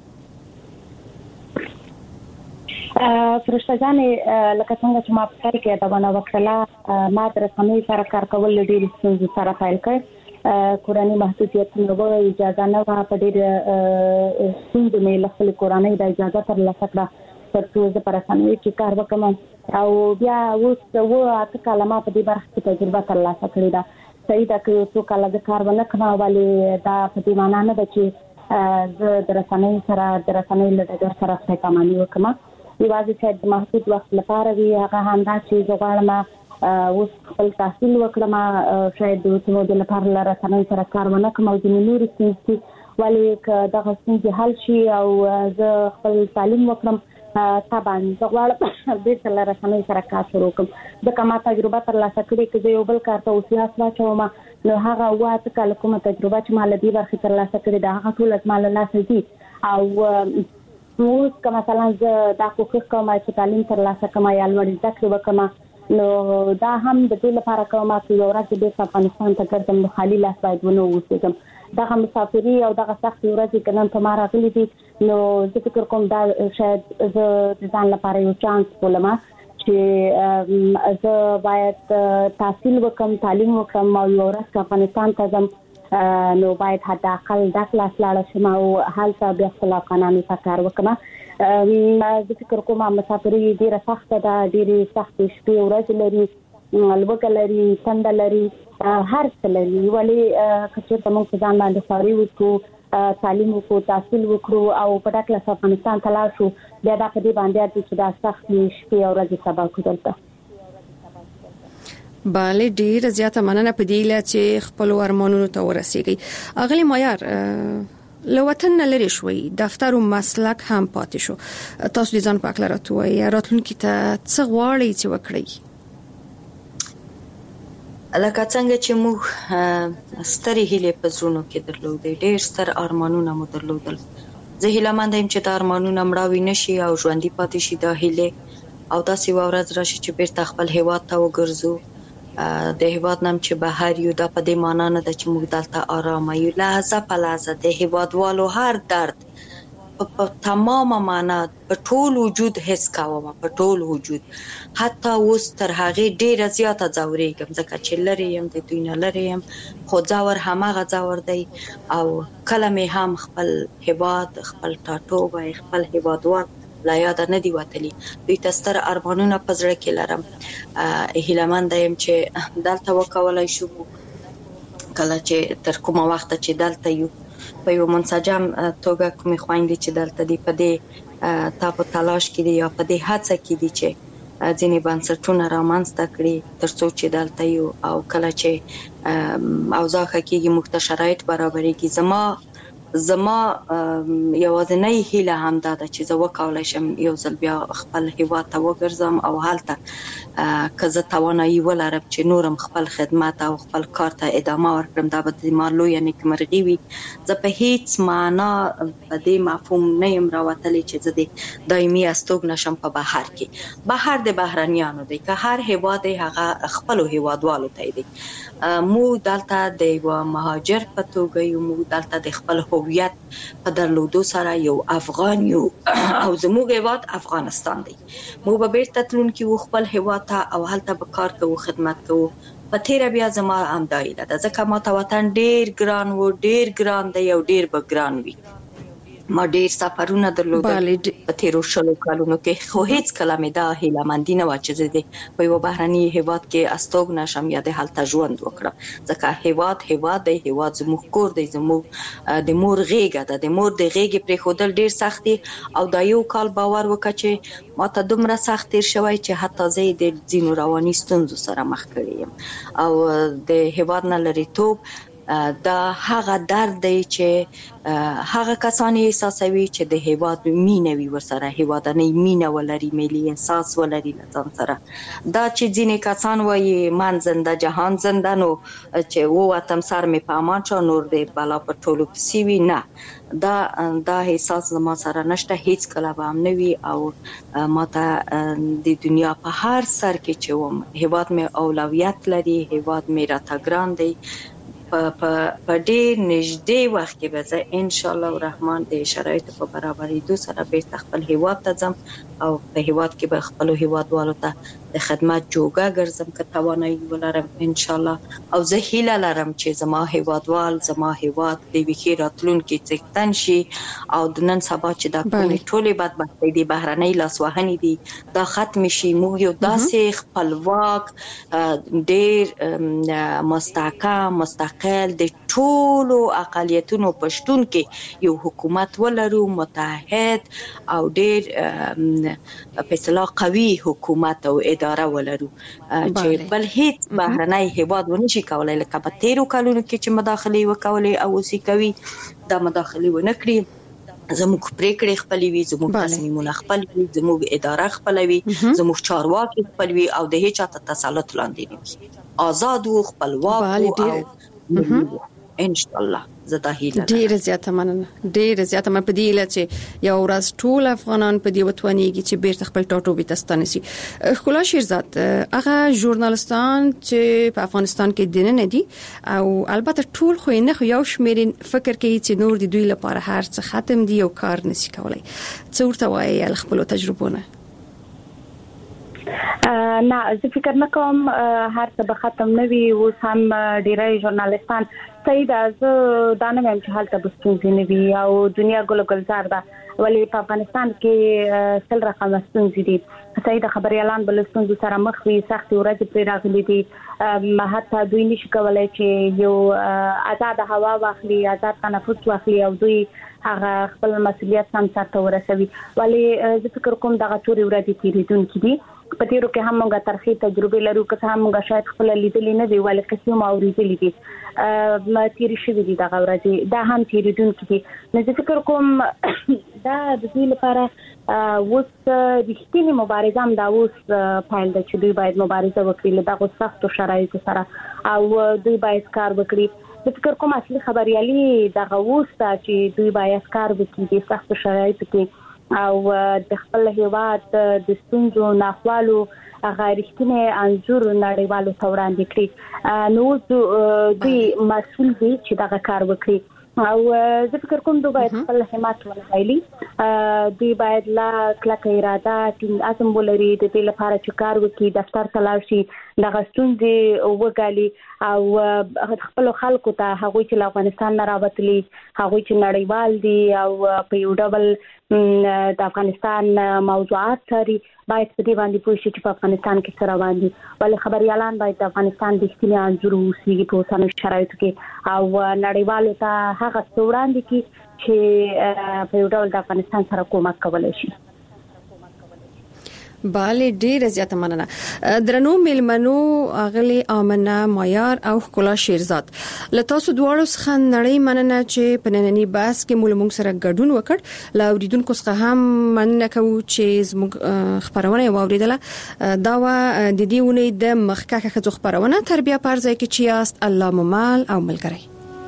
فرشته جانې لکه څنګه چې ما په کار کې دا ونه وکړه ما تر سمې سره کار کول ډېر ستونزې سره پیل کړ. کورنۍ محدودیتونه و اجازه نه و په ډېر ستونزې مې له خپل کورنۍ د اجازه ترلاسه کړه ترڅو زه په رسنیو کې کار وکړم او بیا اوس 8 کاله ما په دې برخه کې تجربه ترلاسه کړې ده. صحیح ده که څو کاله زه کار ونه کړم ولې دا په دې معنا نه ده چې زه د رسنیو سره د رسنیو له ډګر سره ستایماني وکړم. یوازې چې د محدود وخت لپاره وي هغه همدا چې زه غواړم اوس خپل تحصیل وکړم شاید د څه لپاره له رسنیو سره کار ونه کړم او ځینې نورې ستونزې ولې که دغه ستونزې حل شي او زه خپل تعلیم وکړم طبعا زه غواړم بیرته له رسنیو سره کار شروع کړم. ځکه ما تجربه ترلاسه کړې که زه یو بل کار ته اوس لاس واچوم نو هغه 8 کاله کومه تجربه چې ما له دې برخې ترلاسه کړې ده هغه ټول زما له لاسه ځي او اوس که مثلا زه دا کوښښ کوم چې تعلیم ترلاسه کړم یا لوړ زده کړې وکړم نو دا هم د دې لپاره کوم چې یو ورځ بیرته افغانستان ته ګرځم نو خالي لاس باید ونه اوسېږم. دغه مسافري او دغه سختې ورځې که نن په ما راغلي دي نو زه فکر کوم دا شاید زه د ځان لپاره یو چانس بولم چې زه باید تحصیل وکړم تعلیم وکړم او یو ورځ که افغانستان ته ځم نو باید حداقل د کلاس لاړه شم او هلته بیا خپل افغانانو ته کار وکړم. زه فکر کوم مسافري ډېره سخته ده، ډېرې سختې شپې ورځې لري، لوږه لري، تنده لري، هر څه لري. ولې که چېرته موږ په ځان باندې خواري وکړو تعلیم وکړو تحصیل وکړو او په ډک لاس افغانستان ته لاړ شو بیا دا په دې باندې چې دا سختې شپې او ورځې سبا کړو دلته. بله ډیر زیاته مننه په دې لاره چې خپل ارمانونو ته ورسیږي. اغلی مایار له وطن نه لري شوي دفتر او مسلک هم پاتې شو. تاسو د ځان په اړه راټوي راتلونکي ته څه غواړئ چې وکړئ؟ لکه څنګه چې موږ سترې هیلې په زړونو کې درلودې ډېر ستر ارمانونه مو درلودل. زه هیله مند یم چې دا ارمانونه مړاوي نشي او ژوندي پاتې شي دا هیلې او داسې ورځ راشي چې بیرته خپل هیواد ته وګرځو د هیواد نم چې بهر یو د په دې معنا نه د چې موږ دلته آرام یو لحظه په لحظه د هیوادوالو هر درد په تمامه معنا په ټول وجود حس کوم په ټول وجود حتی اوس تر هغه ډیره زیاته ځورېږم ځکه چې لري يم د دوی نه لري يم خو ځور همغه ځور دی او کله مې هم خپل هیواد خپل ټاټوبه خپل هیوادوال لا یاد نه دی وتلی دوی تستر ارمانونه پزړه کې لرم هیلمن دایم چې دلته وکولای شو کله چې تر کومه وخت چې دلته یو په یو منسجم توګه کومې خويندې چې دلته دی په دې تاسو تلاش کې دي یا په دې هڅه کې دي چې ځینې بنسټونه رامنځته کړي ترڅو چې دلته یو او کله چې اوضاع کېږي موږ ته شرایط برابرېږي زما یوازینۍ هیله هم دا ده چې زه وکولای شم یو ځل بیا خپل هیواد ته وګرځم او هلته که زه توانایي ولرم چې نورم خپل خدمت او خپل کار ته ادامه ورکړم دا به زما لویه نیکمرغي وي زه په هیڅ معنا په دې مفهوم نه یم راوتلی چې زه د دایمي استوګنه شم په بهر کې بهر د بهرنیانو دی که هر هیواد هغه خپلو هیوادوالو ته دی موږ دلته د یو مهاجر په توګه یو موږ دلته د خپل هویت په درلودو سره یو افغان یو او زموږ هیواد افغانستان دی موږ به بیرته تلونکي و خپل هیواد ته او هلته به کار کوو خدمت کوو په تیره بیا زما همدایي ده ځکه ما ته وطن ډیر ګران دی او ډیر به ګران وي ما ډیر سفرونه درلودل په تیرو شلو کلونو کې خو هیڅ کله مې دا هیله مندي نه و چې زه په یو بهرني هیواد کې استوګنه شم یا د هلته ژوند وکړم ځکه هیواد دی هیواد زموږ کور دی زموږ د مور غېږه ده د مور د غېږې پرېښودل ډیر سخت دي او دا یو کال باور وکړه چې ما ته دومره سخت تیر شوی چې حتی زه د ځینو رواني ستونزو سره مخ کړی یم او د هیواد نه لرېتوب دا هغه درد دی چې هغه کسان احساسوي چې د هیواد مینه وي ورسره هیوادنۍ مینه ولري ملي احساس ولري ځان سره دا چې ځینې کسان وایي من زنده جهان زنده نو چې ووتم سر مې په امان شو نور دی بلا په ټولو پسې وي نه دا احساس زما سره نشته هیڅ کله به هم نه وي او ما ته د دنیا په هر سر کې چې وم هیواد مې اولویت لري هیواد مې راته ګران دی په ډېر نږدې وخت کې به زه ان شاء الله الرحمن د شرایطو په برابرېدو سره بیرته خپل هیواد ته ځم او په هیواد کې به خپلو هیوادوالو ته د خدمت جوګه ګرځم که توانایي ولرم ان شاء الله او زه هیله لرم چې زما هیوادوال زما هیواد د یوې ښې راتلونکي څښتن شي او د نن سبا چې دا کومې ټولې بدبختۍ دي بهرنۍ لاسوهنې دي دا ختم شي موږ یو داسې خپلواک ډېر مستحکم مستقل د ټولو اقلیتونو په شتون کې یو حکومت ولرو متحد او ډېر په اصطلاح قوي حکومت او اداره ولرو چې بل هیڅ بهرنۍ هیواد ونه شي کولای لکه په تیرو کلونو کې چې مداخلې وکولې او اوس کوي دا مداخلې ونه کړي زموږ پریکړې خپلې وي زموږ تصمیمونه خپل وي زموږ اداره خپل وي زموږ چارواکي خپل وي او د هیڅ چا تسلط لاندې نه وي آزاد او خپلواک او ان شاء الله زدا هیله ډیره زیاته مننه په دې اله چې یو ورځ ټول افغانان په دې وتوانیږي چې بیرته خپل ټاټوبې ته ستانه شي خلا شیرزاد هغه ژورنالستان چې په افغانستان کې دننه دي او البته ټول خو نه خو یو شمیرین فکر کوي چې نور د دوی لپاره هر څه ختم دي او کار نشي کولای څه ورته وایي خپل تجربونه نه زه فکر نه کوم هر څه به ختم نه وي اوس هم ډیری ژورنالستان صحیح ده زه دا نه وایم چې هلته به ستونزې نه وي او دنیا ګلزار ده ولې په افغانستان کې سل رقم ستونزې دي صحیح ده خبريالان بل ستونزو سره مخ وي سخت ورځې پرې راغلي دي حتی دوی نشي کولای چې یو آزاد هوا واخلي آزاد تنفس واخلي او دوی هغه خپل مسؤلیت سم سره ورسوي ولې زه فکر کوم دغه ټول ورځې تیریدونکې دي په تیرو کې هم موږ ترخی تجربه لرو که هم موږ شاید خپل لیدلې نه دی ولې قسم او لیدلې دي ما تیری شوی دي دغه ورځې دا هم تیریدونکې دي نو زه فکر کوم دا د دې لپاره اوس د رښتینې مبارزه هم دا اوس پیل ده چې دوی باید مبارزه وکړي له دغه سختو شرایطو سره او دوی باید کار وکړي زه فکر کوم اصلي خبريالي دغه اوس چې دوی باید کار وکړي د سختو شرایطو کې او د خپل هیواد د ستونزو ناخوالو غیرښتینه انزور نړیوالو ته وړاندې کړي نو دوی مسؤل دي چې دا کار وکړي او زه فکر کوم دوی باید خپل همت ولري دوی باید لا کلک اراده ټینګ عزم ولري د دې لپاره چې کار وکړي دفتر ته لاړ شي د غستونځي وګالي او خپل خلکو ته هغه چې افغانستان نه راوتلي هغه چې نړیوال دي او په یو ډول د افغانستان موضوعات سره باید په دې باندې پوه شي چې په افغانستان کې سره باندې ولې خبريالان باید د افغانستان د اختیار انځور وسیږي په اوسنیو شرایطو کې او نړیوالو ته هغه وړاندې کی چې په یو ډول د افغانستان سره کومک کولای شي. bale ډیره زیاته مننه درنو میلمنو اغلی امنه معیار او خلا شیرزاد لته سو دواړو څخه نړۍ مننه چې په نننی باس کې مولمون سره ګډون وکړ لا اوریدونکو څخه هم مننه کوو چې زموږ خبرونه واوریدله دا و د دې ونې د مخکخه خځو خبرونه تربیه پرځای کې چې است الله ممال او ملګری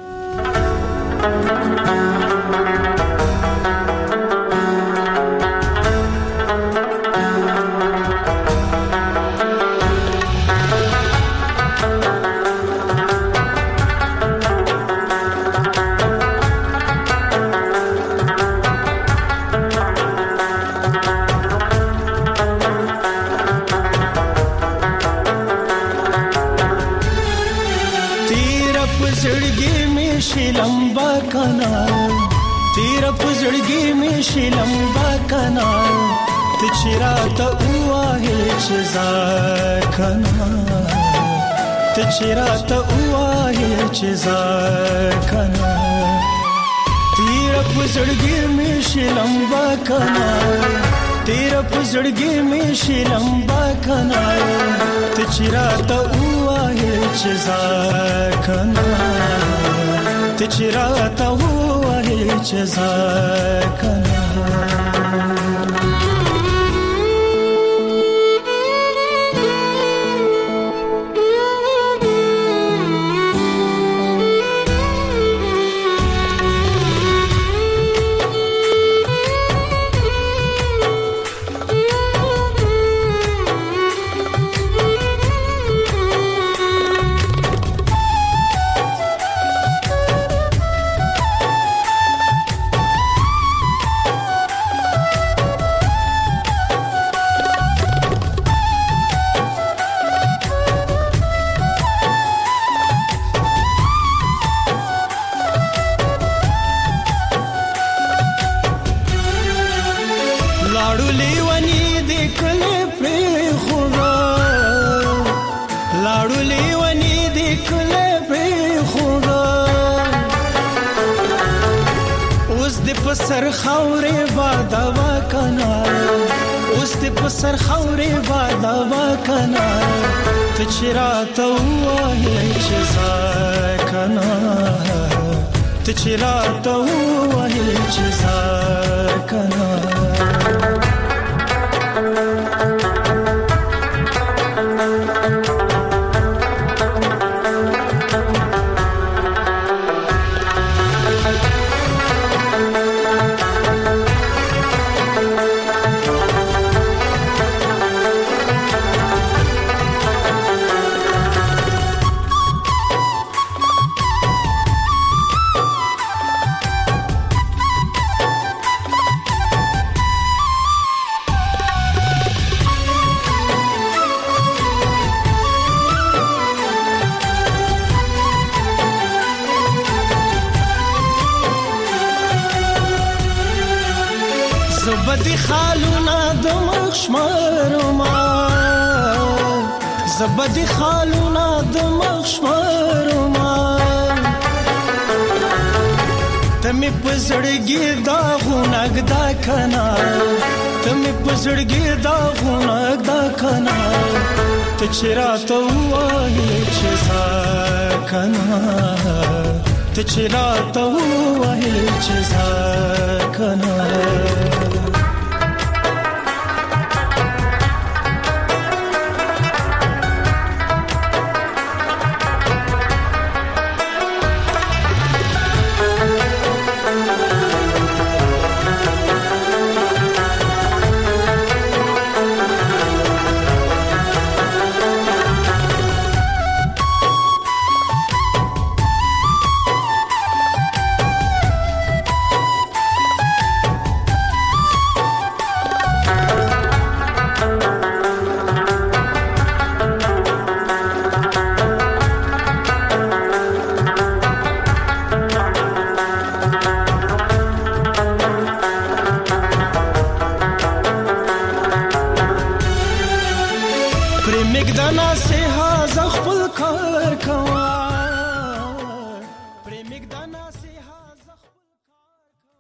लंबा कना तेरा पुजड़गी में शी लंबा कना तिचरा तो हुआ है चजार कना तिचरा तो हुआ है चजार कना तेरा पुजड़गी में शी लंबा कना तेरा पुजड़गी में शी लंबा कना तिचरा तो हुआ है चजार कना तिचराता हुआ है जज़ा कना सर खौरे बादवा कना उस दे पसर खौरे बादवा कना तिचरा तो हुआ है जज़ा कना तिचरा तो हुआ है जज़ा कना زبدي خالونا دمخ شمرما زبدي خالونا دمخ شمرما تمي پزړګي دا غونګ دا کنا تمي پزړګي دا غونګ دا کنا تچرا تو وای چزا کنا تچرا تو وای چزا